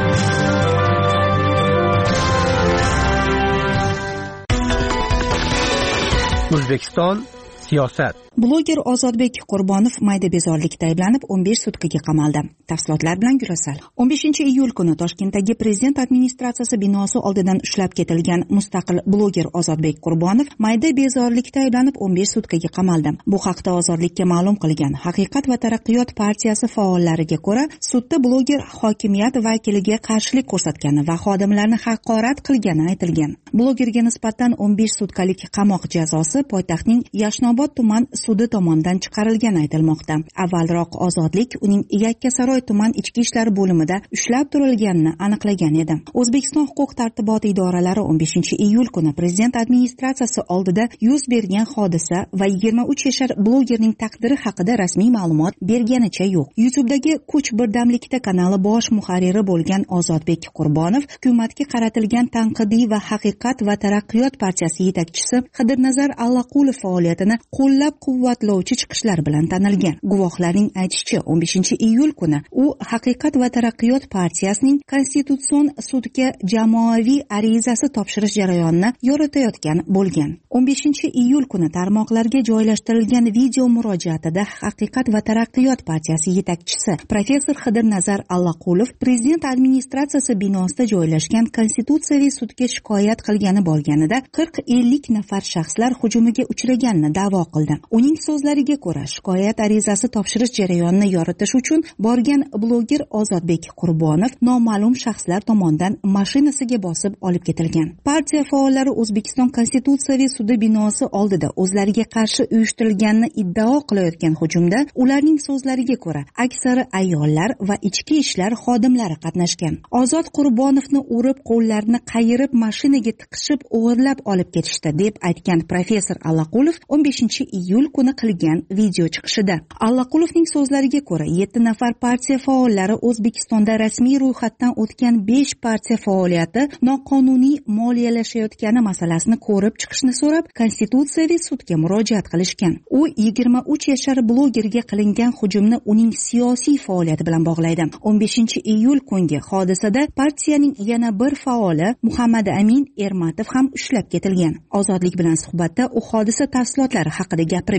Speaker 7: O'zbekiston siyosat.
Speaker 18: Bloger Ozodbek Qurbonov mayda bezorilikda ayblanib o'n besh sutkaga qamaldi. Tafsilotlar bilan Gurasal. o'n beshinchi iyul kuni Toshkentdagi prezident administratsiyasi binosi oldidan ushlab ketilgan mustaqil bloger Ozodbek Qurbonov mayda bezorilikda ayblanib o'n besh sutkaga qamaldi. Bu haqda Ozodlikka ma'lum qilgan Haqiqat va taraqqiyot partiyasi faollariga ko'ra, sudda bloger hokimiyat vakiliga qarshilik ko'rsatgani va xodimlarni haqorat qilgani aytilgan. Blogerga nisbatan o'n besh sutkalik qamoq jazosi poytaxtning Yashnobod tuman sudi tomonidan chiqarilgani aytilmoqda. Avvalroq Ozodlik uning Yakkasaroy tuman ichki ishlar bo'limida ushlab turilganini aniqlagan edi. O'zbekiston huquq-tartibot idoralari o'n beshinchi iyul kuni prezident administratsiyasi oldida yuz bergan hodisa va yigirma uch yashar blogerning taqdiri haqida rasmiy ma'lumot berganicha yo'q. YouTube'dagi Kuch birdamlikda kanali bosh muharriri bo'lgan Ozodbek Qurbonov hukumatga qaratilgan tanqidiy va Haqiqat va taraqqiyot partiyasi yetakchisi Xidirnazar Allaqulov faoliyatini qo'llab-quvvatlovchi chiqishlar bilan tanilgan. Guvohlarning aytishicha, o'n beshinchi iyul kuni u Haqiqat va taraqqiyot partiyasining Konstitutsion sudga jamoaviy arizasi topshirish jarayonini yoritayotgan bo'lgan. o'n beshinchi iyul kuni tarmoqlarga joylashtirilgan video murojaatida Haqiqat va taraqqiyot partiyasi yetakchisi professor Xidirnazar Allaqulov prezident administratsiyasi binosida joylashgan Konstitutsiyaviy sudga shikoyat qilgani bo'lganida qirq ellik nafar shaxslar hujumiga uchraganini da'vo qildi. Uning so'zlariga ko'ra, shikoyat arizasi topshirish jarayonini yoritish uchun borgan bloger Ozodbek Qurbonov noma'lum shaxslar tomonidan mashinasiga bosib olib ketilgan. Partiya faollari O'zbekiston Konstitutsiyaviy sudi binosi oldida o'zlariga qarshi uyushtirilganini iddao qilayotgan hujumda ularning so'zlariga ko'ra, aksari ayollar va ichki ishlar xodimlari qatnashgan. Ozod Qurbonovni urib, qo'llarini qayirib, mashinaga tiqishib, o'g'irlab olib ketishdi deb aytgan professor Allaqulov o'n beshinchi iyul kuni qilgan video chiqishida. Allaqulovning so'zlariga ko'ra, yetti nafar partiya faollari O'zbekistonda rasmiy ro'yxatdan o'tgan besh partiya faoliyati noqonuniy moliyalashayotgani masalasini ko'rib chiqishni so'rab, Konstitutsiyaviy sudga murojaat qilishgan. U yigirma uch yashar blogerga qilingan hujumni uning siyosiy faoliyati bilan bog'laydi. o'n beshinchi iyul kungi hodisada partiyaning yana bir faoli Muhammad Amin Ermatov ham ushlab ketilgan. Ozodlik bilan suhbatda u hodisa tafsilotlari haqida gapirib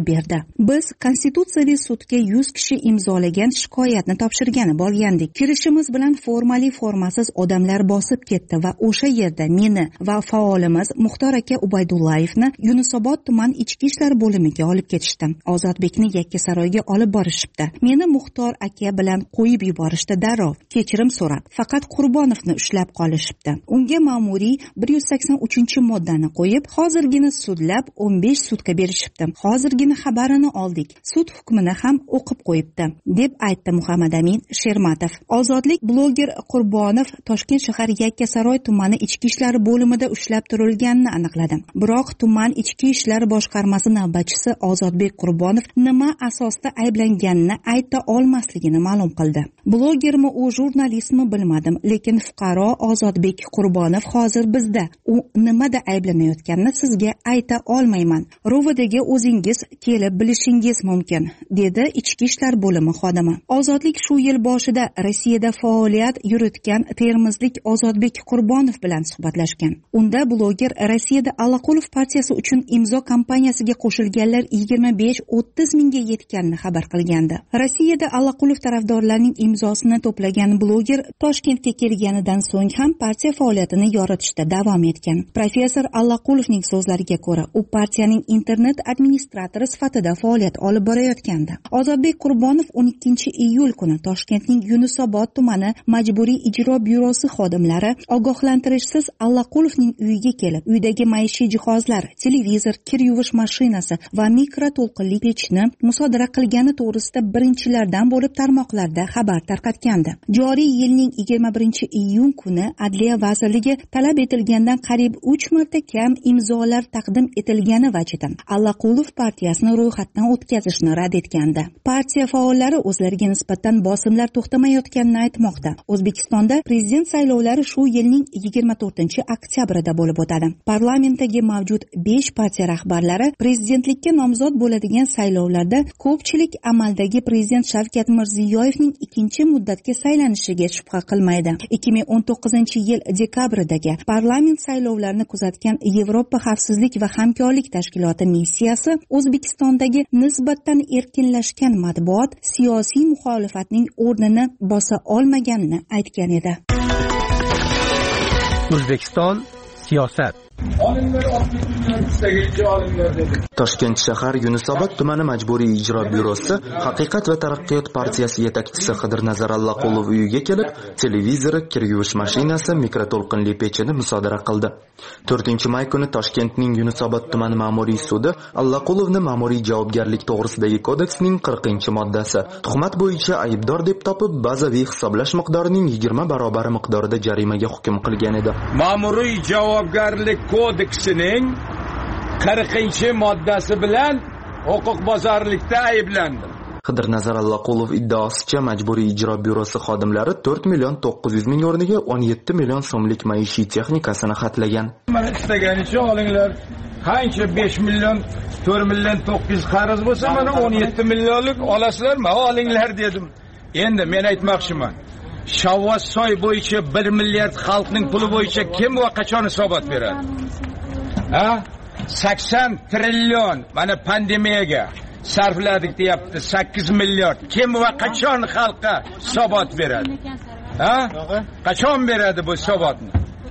Speaker 18: berib berdi. Biz Konstitutsiyaviy sudga yuz kishi imzolagan shikoyatni topshirgani bo'lgandik. Kirishimiz bilan formali formasiz odamlar bosib ketdi va o'sha yerda meni va faolimiz Muxtor aka Ubaydullayevni Yunusobod tuman ichki ishlar bo'limiga olib ketishdi. Ozodbekni Yakkasaroyga olib borishibdi. Meni Muxtor aka bilan qo'yib yuborishdi darrov. Kechirim so'rab, faqat Qurbonovni ushlab qolishibdi. Unga ma'muriy bir yuz sakson uchinchi moddani qo'yib, hozirgina sudlab o'n besh sutka berishibdi. Hozirgina xabarini oldik. Sud hukmini ham o'qib qo'yibdi, deb aytdi Muhammad Amin Shermatov. Ozodlik bloger Qurbonov Toshkent shahar Yakkasaroy tumani ichki ishlar bo'limida ushlab turilganini aniqladi. Biroq tuman ichki ishlar boshqarmasi navbatchisi Ozodbek Qurbonov nima asosda ayblanganini ayta olmasligini ma'lum qildi. Blogermi u jurnalistmi bilmadim, lekin fuqaro Ozodbek Qurbonov hozir bizda. U nimada ayblanayotganini sizga ayta olmayman. Ro'vidagi o'zingiz kelib bilishingiz mumkin, dedi ichki ishlar bo'limi xodimi. Ozodlik shu yil boshida Rossiyada faoliyat yuritgan termizlik Ozodbek Qurbonov bilan suhbatlashgan. Unda bloger Rossiyada Allaqulov partiyasi uchun imzo kampaniyasiga qo'shilganlar yigirma besh o'ttiz mingga yetganini xabar qilgandi. Rossiyada Allaqulov tarafdorlarining imzosini to'plagan bloger Toshkentga kelganidan so'ng ham partiya faoliyatini yoritishda davom etgan. Professor Allaqulovning so'zlariga ko'ra, u partiyaning internet administratori sifatida faoliyat olib borayotgandi. Ozodbek Qurbonov o'n ikkinchi iyul kuni Toshkentning Yunusobod tumani majburiy ijro byurosi xodimlari ogohlantirishsiz Allaqulovning uyiga kelib, uydagi maishiy jihozlar, televizor, kir yuvish mashinasi va mikroto'lqinli pechni musodara qilgani to'g'risida birinchilardan bo'lib tarmoqlarda xabar tarqatgandi. Joriy yilning yigirma birinchi iyun kuni Adliya vazirligi talab etilgandan qariyb uch marta kam imzolar taqdim etilgani vajidan Allaqulov partiyasini ro'yxatdan o'tkazishni rad etgandi. Partiya faollari o'zlariga nisbatan bosimlar to'xtamayotganini aytmoqda. O'zbekistonda prezident saylovlari shu yilning yigirma to'rtinchi oktyabrida bo'lib o'tadi. Parlamentdagi mavjud besh partiya rahbarlari prezidentlikka nomzod bo'ladigan saylovlarda ko'pchilik amaldagi prezident Shavkat Mirziyoyevning ikkinchi muddatga saylanishiga shubha qilmaydi. ikki ming o'n to'qqizinchi yil dekabrdagi parlament saylovlarini kuzatgan Yevropa xavfsizlik va hamkorlik tashkiloti missiyasi O'zbekistondagi nisbatan erkinlashgan matbuot siyosiy muxolifatning o'rnini bosa olmaganini aytgan edi.
Speaker 7: O'zbekiston siyosat.
Speaker 6: Toshkent shahar Yunusobod tumani majburiy ijro byurosi Haqiqat va taraqqiyot partiyasi yetakchisi Qidirnazar Allaqulov uyiga kelib, televizori, kir yuvish mashinasi, mikroto'lqinli pechini musodara qildi. to'rtinchi may kuni Toshkentning Yunusobod tumani ma'muriy sudi Allaqulovni ma'muriy javobgarlik to'g'risidagi kodeksning qirqinchi moddasi tuhmat bo'yicha aybdor deb topib, bazaviy hisoblash miqdorining yigirma barobari miqdorida jarimaga hukm qilgan edi.
Speaker 19: Ma'muriy javobgarlik kodeksining qirqinchi moddasi bilan huquqbuzarlikda ayblandi.
Speaker 6: Qidirnazar Allaqulov iddaosicha majburiy ijro byurosi xodimlari to'rt million to'qqiz yuz ming o'rniga o'n yetti million so'mlik maishiy texnikasini xatlagan.
Speaker 19: Mana istaganicha olinglar. Qancha besh million, to'rt million to'qqiz yuz qarz bo'lsa, mana o'n yetti millionlik olasizlarmi? Olinglar dedim. Endi men aytmoqchiman. Shavvozsoy bo'yicha bir milliard xalqning puli bo'yicha kim va qachon hisobot beradi? Ha? sakson trillion mana pandemiyaga sarfladik deyapti. sakkiz milliard. Kim va qachon xalqqa hisobot beradi? Ha? Qachon beradi bu hisobotni?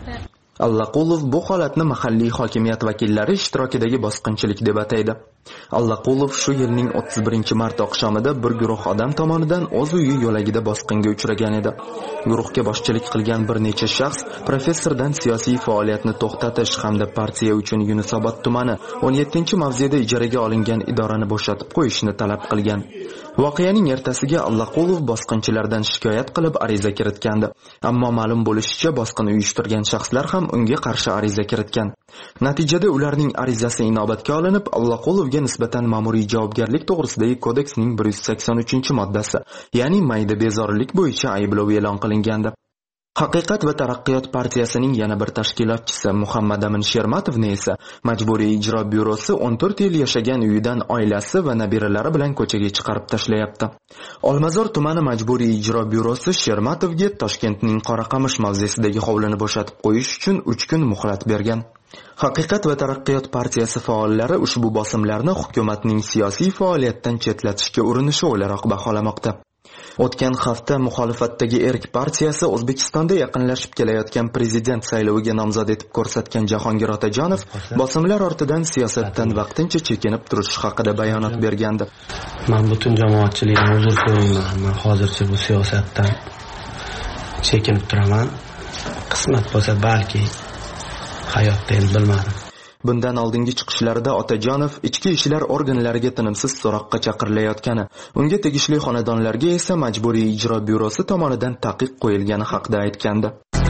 Speaker 6: Allaqulov bu holatni mahalliy hokimiyat vakillari ishtirokidagi bosqinchilik deb ataydi. Allaqulov shu yilning o'ttiz birinchi mart oqshomida bir guruh odam tomonidan o'z uyi yo'lagida bosqinga uchragan edi. Guruhga boshchilik qilgan bir necha shaxs professordan siyosiy faoliyatni to'xtatish hamda partiya uchun Yunusobod tumani o'n yettinchi mavzeda ijaraga olingan idorani bo'shatib qo'yishni talab qilgan. Voqeaning ertasiga Allaqulov bosqinchilardan shikoyat qilib ariza kiritgandi. Ammo ma'lum bo'lishicha, bosqin uyushtirgan shaxslar ham unga qarshi ariza kiritgan. Natijada ularning arizasi inobatga olinib, Allaqulovga nisbatan ma'muriy javobgarlik to'g'risidagi kodeksning bir yuz sakson uchinchi moddasi, ya'ni mayda bezorilik bo'yicha ayblov e'lon qilingandi. Haqiqat va taraqqiyot partiyasining yana bir tashkilotchisi Muhammad Amin Shermatovni esa majburiy ijro byurosi o'n to'rt yil yashagan uyidan oilasi va nabiralari bilan ko'chaga chiqarib tashlayapti. Olmazor tumani majburiy ijro byurosi Shermatovga Toshkentning Qoraqamish mavzesidagi hovlini bo'shatib qo'yish uchun uch kun muhlat bergan. Haqiqat va taraqqiyot partiyasi faollari ushbu bosimlarni hukumatning siyosiy faoliyatdan chetlatishga urinishi o'laroq baholamoqda. O'tgan hafta muxolifatdagi Erk partiyasi O'zbekistonda yaqinlashib kelayotgan prezident sayloviga nomzod etib ko'rsatgan Jahongir Otajonov bosimlar ortidan siyosatdan vaqtincha chekinib turish haqida bayonot bergandi.
Speaker 20: Men butun jamoatchilikdan uzr so'rayman. Men hozircha bu siyosatdan chekinib turaman. Qismat bo'lsa balki hayotda endi bilmadim.
Speaker 6: Bundan oldingi chiqishlarida Otajonov ichki ishlar organlariga tinimsiz so'roqqa chaqirilayotgani, unga tegishli xonadonlarga esa majburiy ijro byurosi tomonidan taqiq qo'yilgani haqida aytgandi.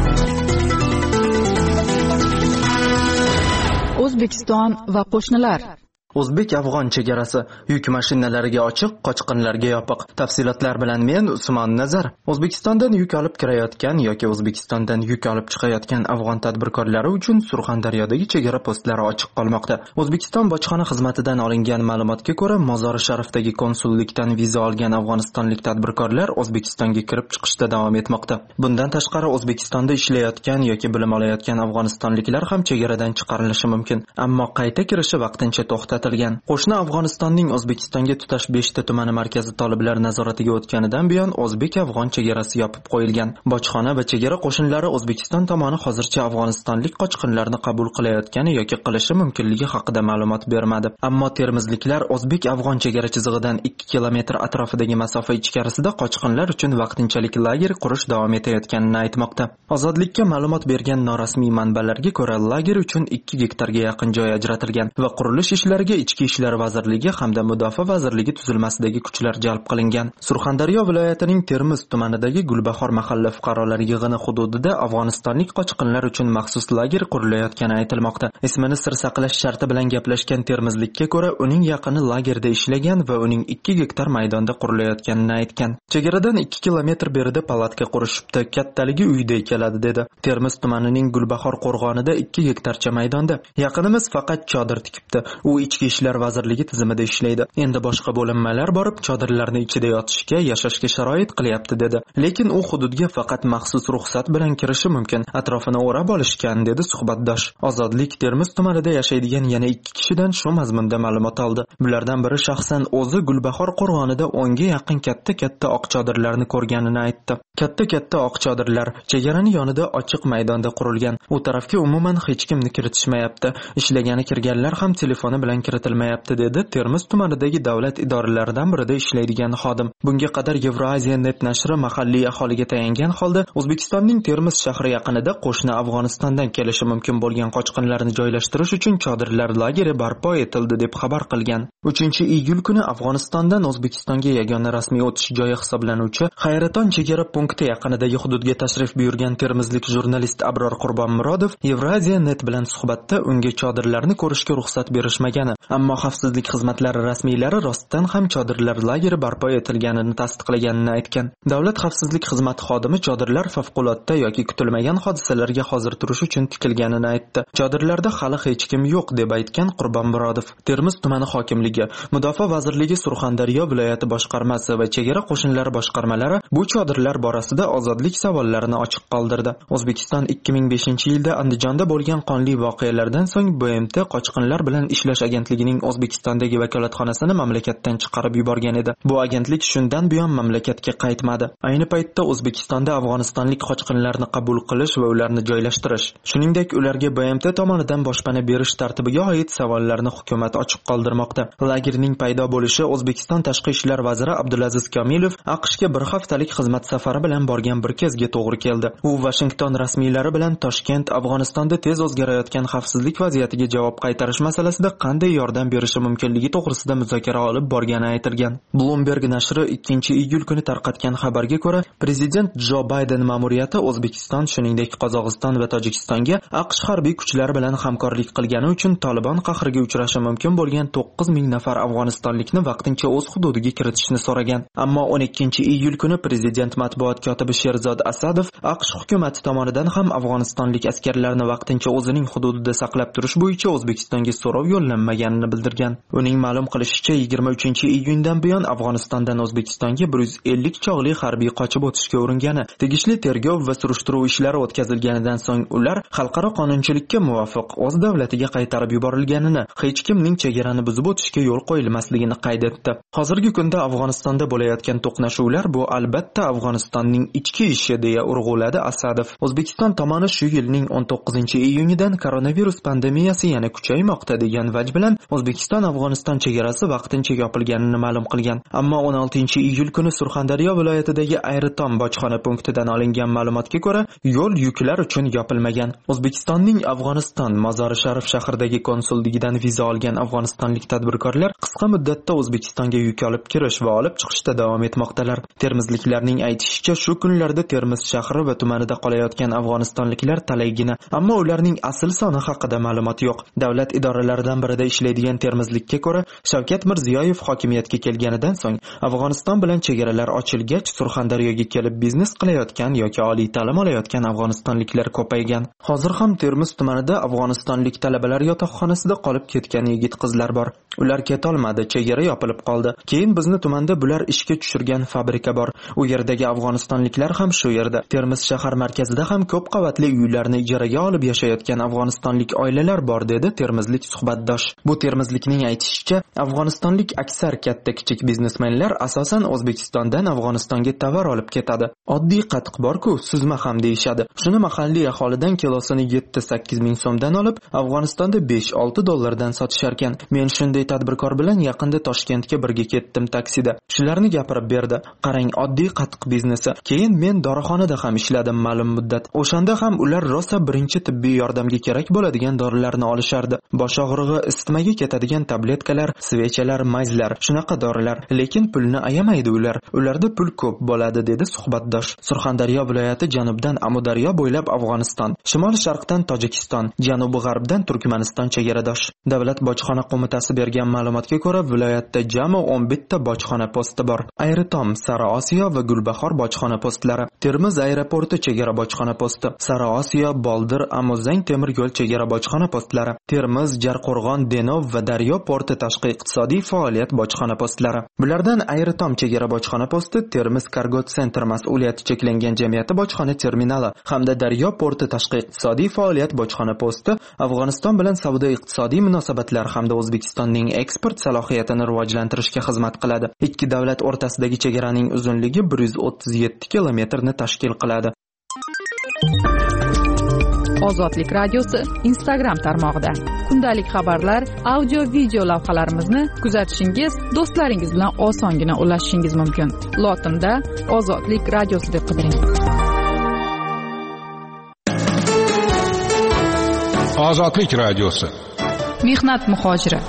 Speaker 1: O'zbekiston va qo'shnilar.
Speaker 6: O'zbek-afg'on chegarasi yuk mashinalariga ochiq, qochqinlarga yopiq. Tafsilotlar bilan men Usmon Nazar. O'zbekistondan yuk olib kirayotgan yoki O'zbekistondan yuk olib chiqayotgan afg'on tadbirkorlari uchun Surxondaryodagi chegara postlari ochiq qolmoqda. O'zbekiston bojxona xizmatidan olingan ma'lumotga ko'ra, Mozori Sharifdagi konsullikdan viza olgan afg'onistonlik tadbirkorlar O'zbekistonga kirib chiqishda davom etmoqda. Bundan tashqari O'zbekistonda ishlayotgan yoki bilim olayotgan afg'onistonliklar ham chegaradan chiqarilishi mumkin, ammo qayta kirishi vaqtincha to'xtatilgan. Qo'shni Afg'onistonning O'zbekistonga tutash beshta tumani markazi toliblar nazoratiga o'tganidan buyon o'zbek-afg'on chegarasi yopib qo'yilgan. Bojxona va chegara qo'shinlari O'zbekiston tomoni hozircha afg'onistonlik qochqinlarni qabul qilayotgani yoki qilishi mumkinligi haqida ma'lumot bermadi. Ammo termizliklar o'zbek-afg'on chegara chizig'idan ikki kilometr atrofidagi masofa ichkarisida qochqinlar uchun vaqtinchalik lager qurish davom etayotganini aytmoqda. Ozodlikka ma'lumot bergan norasmiy manbalarga ko'ra, lager uchun ikki gektarga yaqin joy ajratilgan va qurilish ishlariga Ichki ishlar vazirligi hamda Mudofaa vazirligi tuzilmasidagi kuchlar jalb qilingan. Surxondaryo viloyatining Termiz tumanidagi Gulbahor mahalla fuqarolar yig'ini hududida afg'onistonlik qochqinlar uchun maxsus lager qurilayotgani aytilmoqda. Ismini sir saqlash sharti bilan gaplashgan termizlikka ko'ra, uning yaqini lagerda ishlagan va uning ikki gektar maydonda qurilayotganini aytgan. Chegaradan ikki kilometr berida palatka qurishibdi, kattaligi uyday keladi dedi. Termiz tumanining Gulbahor qo'rg'onida ikki gektarcha maydonda. Yaqinimiz faqat chodir tikibdi. U Ichki ishlar vazirligi tizimida ishlaydi. Endi boshqa bo'linmalar borib chodirlarni ichida yotishga, yashashga sharoit qilyapti dedi. Lekin u hududga faqat maxsus ruxsat bilan kirishi mumkin. Atrofini o'rab olishgan dedi suhbatdosh. Ozodlik Termiz tumanida yashaydigan yana ikki kishidan shu mazmunda ma'lumot oldi. Bulardan biri shaxsan o'zi Gulbahor qo'rg'onida o'nga yaqin katta-katta oq chodirlarni ko'rganini aytdi. Katta-katta oq chodirlar chegarani yonida ochiq maydonda qurilgan. U tarafga umuman hech kimni kiritishmayapti. Ishlagani kirganlar ham telefoni bilan kiritilmayapti dedi Termiz tumanidagi davlat idoralaridan birida ishlaydigan xodim. Bunga qadar Eurasia net nashri mahalliy aholiga tayangan holda O'zbekistonning Termiz shahri yaqinida qo'shni Afg'onistondan kelishi mumkin bo'lgan qochqinlarni joylashtirish uchun chodirlar lageri barpo etildi deb xabar qilgan. uchinchi iyul kuni Afg'onistondan O'zbekistonga yagona rasmiy o'tish joyi hisoblanuvchi Hayraton chegara punkti yaqinidagi hududga tashrif buyurgan termizlik jurnalist Abror Qurbonmurodov Eurasia net bilan suhbatda unga chodirlarni ko'rishga ruxsat berishmagan. Ammo xavfsizlik xizmatlari rasmiylari rostdan ham chodirlar lageri barpo etilganini tasdiqlaganini aytgan. Davlat xavfsizlik xizmati xodimi chodirlar favqulodda yoki kutilmagan hodisalarga hozir turish uchun tikilganini aytdi. Chodirlarda hali hech kim yo'q deb aytgan Qurbonmurodov. Termiz tumani hokimligi, Mudofaa vazirligi, Surxondaryo viloyati boshqarmasi va chegara qo'shinlari boshqarmalari bu chodirlar borasida ozodlik savollarini ochiq qoldirdi. O'zbekiston ikki ming beshinchi yilda Andijonda bo'lgan qonli voqealardan so'ng B M T qochqinlar bilan ishlash agentligining O'zbekistondagi vakolatxonasini mamlakatdan chiqarib yuborgan edi. Bu agentlik shundan buyon mamlakatga qaytmadi. Ayni paytda O'zbekistonda afg'onistonlik qochqinlarni qabul qilish va ularni joylashtirish, shuningdek ularga B M T tomonidan boshpana berish tartibiga oid savollarni hukumat ochiq qoldirmoqda. Lagerning paydo bo'lishi O'zbekiston tashqi ishlar vaziri Abdulaziz Komilov AQShga bir haftalik xizmat safari bilan borgan bir kezga to'g'ri keldi. U Washington rasmiylari bilan Toshkent Afg'onistonda tez o'zgarayotgan xavfsizlik vaziyatiga javob qaytarish masalasida qanday yordam berishi mumkinligi to'g'risida muzokara olib borgani aytilgan. Bloomberg nashri ikkinchi iyul kuni tarqatgan xabarga ko'ra, prezident Jo Bayden ma'muriyati O'zbekiston, shuningdek Qozog'iston va Tojikistonga AQSh harbiy kuchlari bilan hamkorlik qilgani uchun Taliban qahriga uchrashi mumkin bo'lgan to'qqiz ming nafar afg'onistonlikni vaqtincha o'z hududiga kiritishni so'ragan. Ammo o'n ikkinchi iyul kuni prezident matbuot kotibi Sherzod Asadov AQSh hukumati tomonidan ham afg'onistonlik askarlarni vaqtincha o'zining hududida saqlab turish bo'yicha O'zbekistonga so'rov yo'llanmagan bo'lmaganini bildirgan. Uning ma'lum qilishicha, yigirma uchinchi iyundan buyon Afg'onistondan O'zbekistonga bir yuz ellik chog'li harbiy qochib o'tishga uringani, tegishli tergov va surishtiruv ishlari o'tkazilganidan so'ng ular xalqaro qonunchilikka muvofiq o'z davlatiga qaytarib yuborilganini, hech kimning chegarani buzib o'tishga yo'l qo'yilmasligini qayd etdi. Hozirgi kunda Afg'onistonda bo'layotgan to'qnashuvlar bu albatta Afg'onistonning ichki ishi, deya urg'uladi Asadov. O'zbekiston tomoni shu yilning o'n to'qqizinchi iyunidan koronavirus pandemiyasi yana kuchaymoqda degan vaj bilan O'zbekiston Afg'oniston chegarasi vaqtincha yopilganini ma'lum qilgan. Ammo o'n oltinchi iyul kuni Surxondaryo viloyatidagi Ayritom bojxona punktidan olingan ma'lumotga ko'ra, yo'l yuklar uchun yopilmagan. O'zbekistonning Afg'oniston Mozori Sharif shahridagi konsulligidan viza olgan afg'onistonlik tadbirkorlar qisqa muddatda O'zbekistonga yuk olib kirish va olib chiqishda davom etmoqdalar. Termizliklarning aytishicha, shu kunlarda Termiz shahri va tumanida qolayotgan afg'onistonliklar talaygina, ammo ularning asl soni haqida ma'lumot yo'q. Davlat idoralaridan birida ishlaydigan termizlikka ko'ra, Shavkat Mirziyoyev hokimiyatga kelganidan so'ng Afg'oniston bilan chegaralar ochilgach, Surxondaryoga kelib biznes qilayotgan yoki oliy ta'lim olayotgan afg'onistonliklar ko'paygan. Hozir ham Termiz tumanida afg'onistonlik talabalar yotoqxonasida qolib ketgan yigit-qizlar bor. Ular ketolmadi, chegara yopilib qoldi. Keyin bizni tumanda bular ishga tushirgan fabrika bor. U yerdagi afg'onistonliklar ham shu yerda. Termiz shahar markazida ham ko'p qavatli uylarni ijaraga olib yashayotgan afg'onistonlik oilalar bor, dedi termizlik suhbatdosh. Bu termizlikning aytishicha, afg'onistonlik aksar katta-kichik biznesmenlar asosan O'zbekistondan Afg'onistonga tovar olib ketadi. Oddiy qatiq bor-ku, suzma ham deyishadi. Shuni mahalliy aholidan kilosini yetti sakkiz ming so'mdan olib, Afg'onistonda besh olti dollardan sotishar ekan. Men shunday tadbirkor bilan yaqinda Toshkentga birga ketdim taksida. Shularni gapirib berdi. Qarang, oddiy qatiq biznesi. Keyin men dorixonada ham ishladim ma'lum muddat. O'shanda ham ular rosa birinchi tibbiy yordamga kerak bo'ladigan dorilarni olishardi. Bosh og'rig'i, isitmaga ketadigan tabletkalar, svechalar, mayzlar, shunaqa dorilar. Lekin pulni ayamaydi ular. Ularda pul ko'p bo'ladi, dedi suhbatdosh. Surxondaryo viloyati janubdan Amudaryo bo'ylab Afg'oniston, shimol-sharqdan Tojikiston, janubi-g'arbdan Turkmaniston chegaradosh. Davlat bojxona qo'mitasi bergan ma'lumotga ko'ra, viloyatda jami o'n bitta bojxona posti bor. Ayritom, Sari Osiyo va Gulbahor bojxona postlari, Termiz aeroporti chegara bojxona posti, Sari Osiyo, Boldir, Amuzang temir yo'l chegara bojxona postlari, Termiz, Jarqo'rg'on, Denov va Daryo porti tashqi iqtisodiy faoliyat bojxona postlari. Bulardan Ayritom chegara bojxona posti, Termiz Cargo Center mas'uliyati cheklangan jamiyati bojxona terminali hamda Daryo porti tashqi iqtisodiy faoliyat bojxona posti Afg'oniston bilan savdo-iqtisodiy munosabatlar hamda O'zbekistonning eksport salohiyatini rivojlantirishga xizmat qiladi. Ikki davlat o'rtasidagi chegaraning uzunligi bir yuz o'ttiz yetti kilometrni tashkil qiladi.
Speaker 1: Ozodlik radiosi Instagram tarmog'ida kundalik xabarlar, audio video lavhalarimizni kuzatishingiz, do'stlaringiz bilan osongina ulashishingiz mumkin. Lotinda Ozodlik radiosi deb qidiring.
Speaker 12: Ozodlik radiosi.
Speaker 1: Mehnat muhojiri.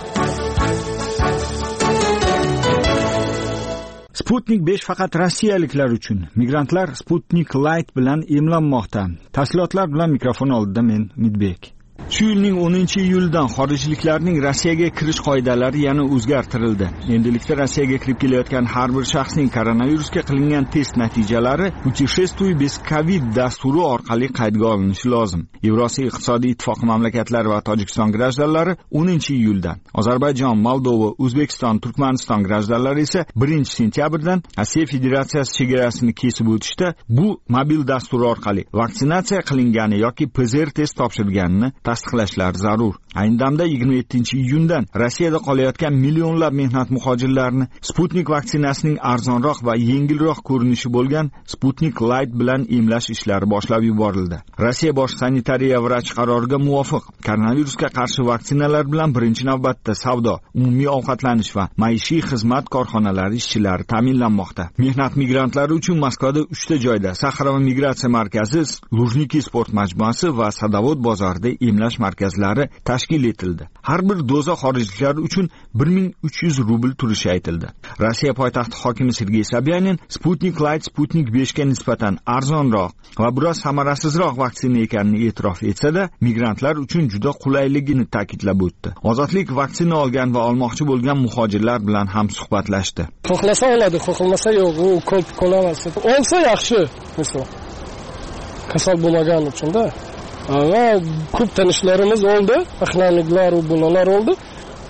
Speaker 8: Sputnik besh faqat rossiyaliklar uchun. Migrantlar Sputnik Light bilan emlanmoqda. Tafsilotlar bilan mikrofon oldida men Midbek. Shu yilning o'ninchi iyuldan xorijliklarning Rossiyaga kirish qoidalari yana o'zgartirildi. Endilikda Rossiyaga kirib kelayotgan har bir shaxsning koronavirusga qilingan test natijalari "Путешествуй без ковид" dasturi orqali qaydga olinishi lozim. Yevrosiyo iqtisodiy ittifoqi mamlakatlari va Tojikiston grajdanlari o'ninchi iyuldan, Ozarbayjon, Moldova, O'zbekiston, Turkmaniston grajdanlari esa birinchi sentyabrdan Rossiya Federatsiyasi chegarasini kesib o'tishda bu mobil dastur orqali vaksinatsiya qilingani yoki P C R test topshirganini tasdiqlashlar zarur. Ayni damda yigirma yettinchi iyundan Rossiyada qolayotgan millionlab mehnat muhojirlarini Sputnik vaksinasining arzonroq va yengilroq ko'rinishi bo'lgan Sputnik Light bilan emlash ishlari boshlab yuborildi. Rossiya bosh sanitariya vrachi qaroriga muvofiq koronavirusga qarshi vaksinalar bilan birinchi navbatda savdo, umumiy ovqatlanish va maishiy xizmat korxonalari ishchilari ta'minlanmoqda. Mehnat migrantlari uchun Moskvada uchta joyda Saxarova migratsiya markazi, Lujniki sport majmuasi va Sadovod bozorida emlash markazlari tashkil etildi. Har bir doza xorijliklar uchun bir ming uch yuz rubl turishi aytildi. Rossiya poytaxti hokimi Sergey Sobyanin Sputnik Light Sputnik besh ga nisbatan arzonroq va biroz samarasizroq vaksina ekanini e'tirof etsa-da, migrantlar uchun juda qulayligini ta'kidlab o'tdi. Ozodlik vaksina olgan va olmoqchi bo'lgan muhojirlar bilan ham suhbatlashdi.
Speaker 15: Xohlasa oladi, xohlamasa yo'q, u ko'p qo'lamas. Olsa yaxshi, misol. Kasal bo'lmagan uchun-da. Va ko'p tanishlarimiz oldi, aqlanliklar va bolalar oldi.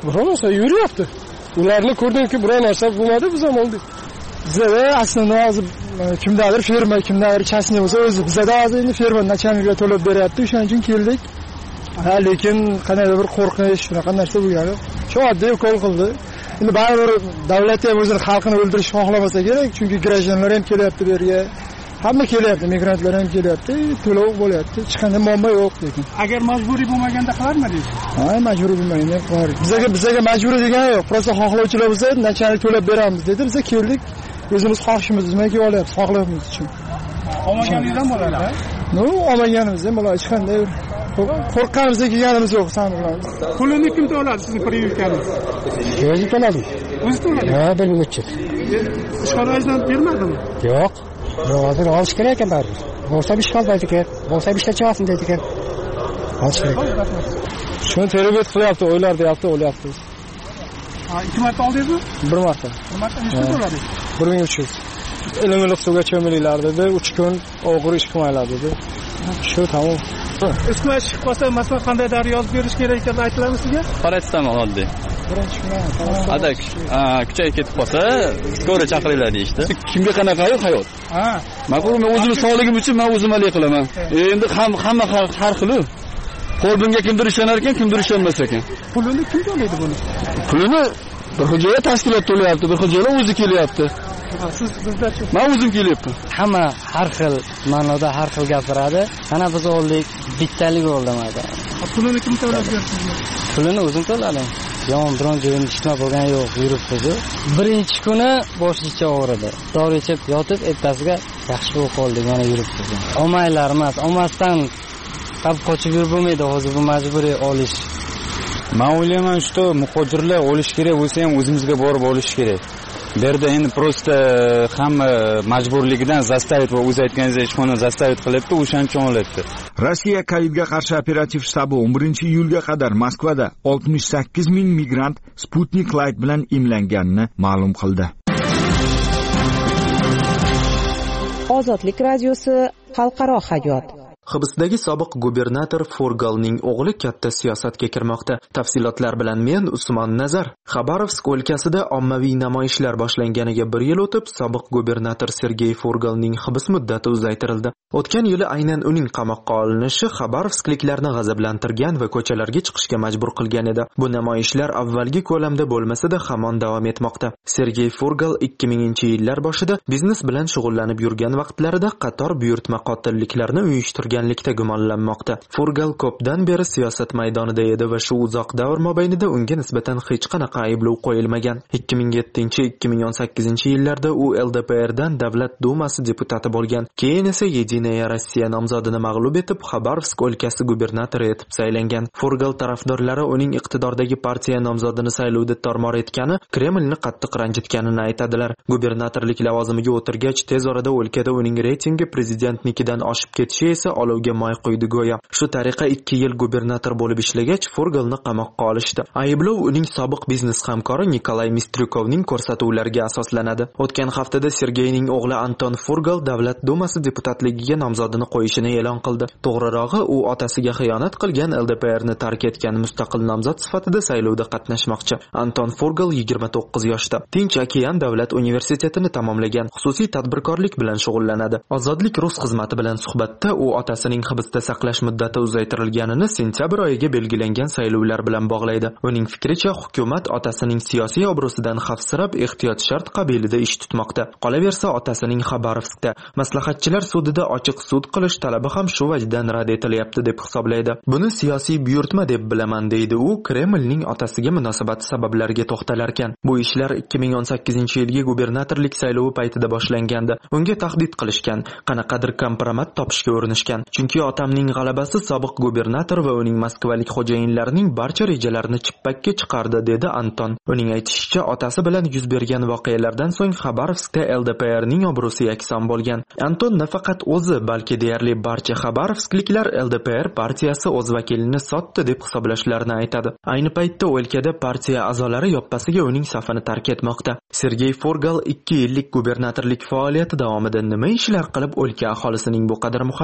Speaker 15: biror narsa yuryapti. Ularni ko'rdimki, biror narsa bo'lmadi, biz ham oldik. Bizda aslida hozir kimdadir ferma, kimdadir kasni bo'lsa, o'zi bizda hozir endi ferma nachalnikiga to'lab beryapti, o'shaning uchun keldik. Ha, lekin qanday bir qo'rqinish, shunaqa narsa bo'lgani. Shu oddiy ukol qildi. Endi baribir davlat ham o'zini xalqini o'ldirishni xohlamasa kerak, chunki grajdanlar ham kelyapti bu yerga. Hamma kelyapti, migrantlar ham kelyapti, to'lov bo'lyapti. Hech qanday muammo yo'q lekin.
Speaker 21: Agar majburiy bo'lmaganda qilarmidingiz?
Speaker 15: Ha, majburiy bo'lmaganda qilardik. Bizga bizga majburiy degani yo'q. Prosta xohlovchilar bo'lsa, nachalik to'lab beramiz dedi. Biz keldik. O'zimiz xohishimiz bilan kelyapmiz, xohlayapmiz uchun.
Speaker 21: Olmaganingizdan bo'ladi-a?
Speaker 15: No, olmaganimiz ham bo'ladi, hech qanday qo'rqqanimizga kelganimiz yo'q, san bilamiz.
Speaker 21: Pulini kim to'ladi sizning privyetkangiz?
Speaker 15: O'zi to'ladim.
Speaker 21: O'zi to'ladi?
Speaker 15: Ha, bilmaychi.
Speaker 21: Ishxonangizdan bermadimi?
Speaker 15: Yo'q. Hozir olish kerak ekan baribir. Bo'lsa ish qolmaydi ekan, bo'lsa ishlatib deydi ekan. Olish kerak. Shuni teribet qilyapti, o'ylar deyapti, o'lyapti.
Speaker 21: Ha, ikki marta oldingizmi?
Speaker 15: Bir marta.
Speaker 21: Bir marta nechta to'ladi?
Speaker 15: bir ming uch yuz. Ilimliq suvga cho'milinglar dedi, uch kun og'ir ish qilmanglar dedi. Shu tamom.
Speaker 21: Ismi chiqib qolsa, masalan, qanday dar yozib berish kerak ekanini aytiladimi sizga?
Speaker 22: Paracetamol oldi.
Speaker 15: Birinchi kun.
Speaker 22: Adak, kuchayib ketib qolsa, skora chaqiringlar deyishdi. Kimga qanaqa hayot?
Speaker 21: Ha.
Speaker 22: Men o'zimning sog'ligim uchun men o'zim hal qilaman. Endi ham hamma har xil. Qo'lbimga kimdir ishonar ekan, kimdir ishonmas ekan.
Speaker 21: Pulini kim to'laydi buni?
Speaker 22: Pulini bir xo'jaya tashkilot to'layapti, bir xo'jalar o'zi kelyapti.
Speaker 21: Siz bizdachi?
Speaker 22: Men o'zim kelyapman.
Speaker 23: Hamma har xil ma'noda har xil gapiradi. Ana biz oldik, bittalik oldim aka.
Speaker 21: Pulini kim to'lab berdi?
Speaker 23: Pulini o'zim to'ladim. Yon biron joyim ishma bo'lgan yo'q, yuribdi. Birinchi kuni boshlicha og'ridi. Dori ichib yotib, ertasiga yaxshi bo'lib qoldi, yana yuribdi. Olmaylar emas, olmasdan qab qochib yurib bo'lmaydi, hozir bu majburiy olish.
Speaker 24: Men o'ylayman, shu muhojirlar olish kerak bo'lsa ham o'zimizga borib olish kerak. Bu yerda endi prosta hamma majburligidan zastavit va o'zi aytganingizdek ishxona zastavit qilyapti, o'shaning uchun olyapti.
Speaker 8: Rossiya Covidga qarshi operativ shtabi o'n birinchi iyulga qadar Moskvada oltmish sakkiz ming migrant Sputnik Light bilan emlanganini ma'lum qildi.
Speaker 3: Ozodlik radiosi xalqaro hayot.
Speaker 6: Hibsdagi sobiq gubernator Forgalning o'g'li katta siyosatga kirmoqda. Tafsilotlar bilan men Usmon Nazar. Xabarovsk o'lkasida ommaviy namoyishlar boshlanganiga bir yil o'tib, sobiq gubernator Sergey Forgalning hibs muddati uzaytirildi. O'tgan yili aynan uning qamoqqa olinishi Xabarovskliklarni g'azablantirgan va ko'chalarga chiqishga majbur qilgan edi. Bu namoyishlar avvalgi ko'lamda bo'lmasa-da hamon davom etmoqda. Sergey Forgal ikki minginchi yillar boshida biznes bilan shug'ullanib yurgan vaqtlarida qator buyurtma qotilliklarni uyushtirganlikda gumonlanmoqda. Forgal ko'pdan beri siyosat maydonida edi va shu uzoq davr mobaynida unga nisbatan hech qanaqa ayblov qo'yilmagan. ikki ming yettinchi ikki ming o'n sakkizinchi yillarda u L D P Rdan Davlat dumasi deputati bo'lgan. Keyin esa Единая Rossiya nomzodini mag'lub etib, Xabarovsk o'lkasi gubernatori etib saylangan. Forgal tarafdorlari uning iqtidordagi partiya nomzodini saylovda tormor etgani Kremlni qattiq ranjitganini aytadilar. Gubernatorlik lavozimiga o'tirgach, tez orada o'lkada uning reytingi prezidentnikidan oshib ketishi esa olovga moy quydi go'yo. Shu tariqa ikki yil gubernator bo'lib ishlagach, Forgalni qamoqqa olishdi. Ayblov uning sobiq biznes hamkori Nikolay Mistryukovning ko'rsatuvlariga asoslanadi. O'tgan haftada Sergeyning o'g'li Anton Forgal Davlat dumasi deputatligiga nomzodini qo'yishini e'lon qildi. To'g'rirog'i, u otasiga xiyonat qilgan L D P Rni tark etgan mustaqil nomzod sifatida saylovda qatnashmoqchi. Anton Forgal yigirma to'qqiz yoshda. Tinch okean davlat universitetini tamomlagan, xususiy tadbirkorlik bilan shug'ullanadi. Ozodlik rus xizmati bilan suhbatda u otasining hibsda saqlash muddati uzaytirilganini sentyabr oyiga belgilangan saylovlar bilan bog'laydi. Uning fikricha, hukumat otasining siyosiy obro'sidan xavfsirab ehtiyot shart qabilida ish tutmoqda. Qolaversa, otasining Xabarovskda maslahatchilar sudida ochiq sud qilish talabi ham shu vajdan rad etilyapti deb hisoblaydi. Buni siyosiy buyurtma deb bilaman deydi u, Kremlning otasiga munosabati sabablariga to'xtalarkan. Bu ishlar ikki ming o'n sakkizinchi yilgi gubernatorlik saylovi paytida boshlangandi. Unga tahdid qilishgan, qanaqadir kompromat topishga urinishgan. Chunki otamning g'alabasi sobiq gubernator va uning moskvalik xo'jayinlarining barcha rejalarini chippakka chiqardi, dedi Anton. Uning aytishicha, otasi bilan yuz bergan voqealardan so'ng Xabarovskda L D P Rning obro'si yakson bo'lgan. Anton nafaqat o'zi, balki deyarli barcha Xabarovskliklar L D P R partiyasi o'z vakilini sotdi deb hisoblashlarini aytadi. Ayni paytda o'lkada partiya a'zolari yoppasiga uning safini tark etmoqda. Sergey Forgal ikki yillik gubernatorlik faoliyati davomida nima ishlar qilib o'lka aholisining bu qadar muhabbatini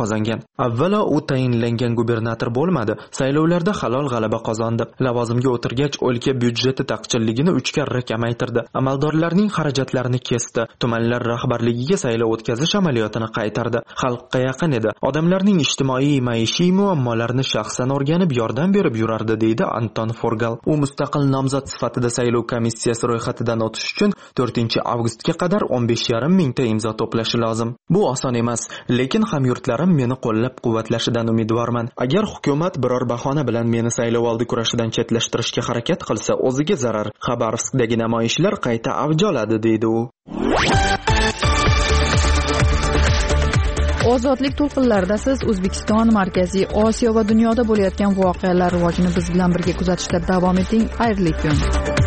Speaker 6: qozongan. Avvalo u tayinlangan gubernator bo'lmadi, saylovlarda halol g'alaba qozondi. Lavozimga o'tirgach, o'lka byudjeti taqchilligini uch karra kamaytirdi. Amaldorlarning xarajatlarini kesdi. Tumanlar rahbarligiga saylov o'tkazish amaliyotini qaytardi. Xalqqa yaqin edi. Odamlarning ijtimoiy, maishiy muammolarini shaxsan o'rganib, yordam berib yurardi, deydi Anton Forgal. U mustaqil nomzod sifatida saylov komissiyasi ro'yxatidan o'tish uchun to'rtinchi avgustga qadar o'n besh yarim mingta imzo to'plashi lozim. Bu oson emas, lekin hamyurtlarim meni qo'llab-quvvatlashidan umidvorman. Agar hukumat biror bahona bilan meni saylov oldi kurashidan chetlashtirishga harakat qilsa, o'ziga zarar. Xabarovskdagi namoyishlar qayta avj oladi, deydi u.
Speaker 1: Ozodlik to'lqinlarida siz O'zbekiston, Markaziy Osiyo va dunyoda bo'layotgan voqealar rivojini biz bilan birga kuzatishda davom eting. Xayrli kun.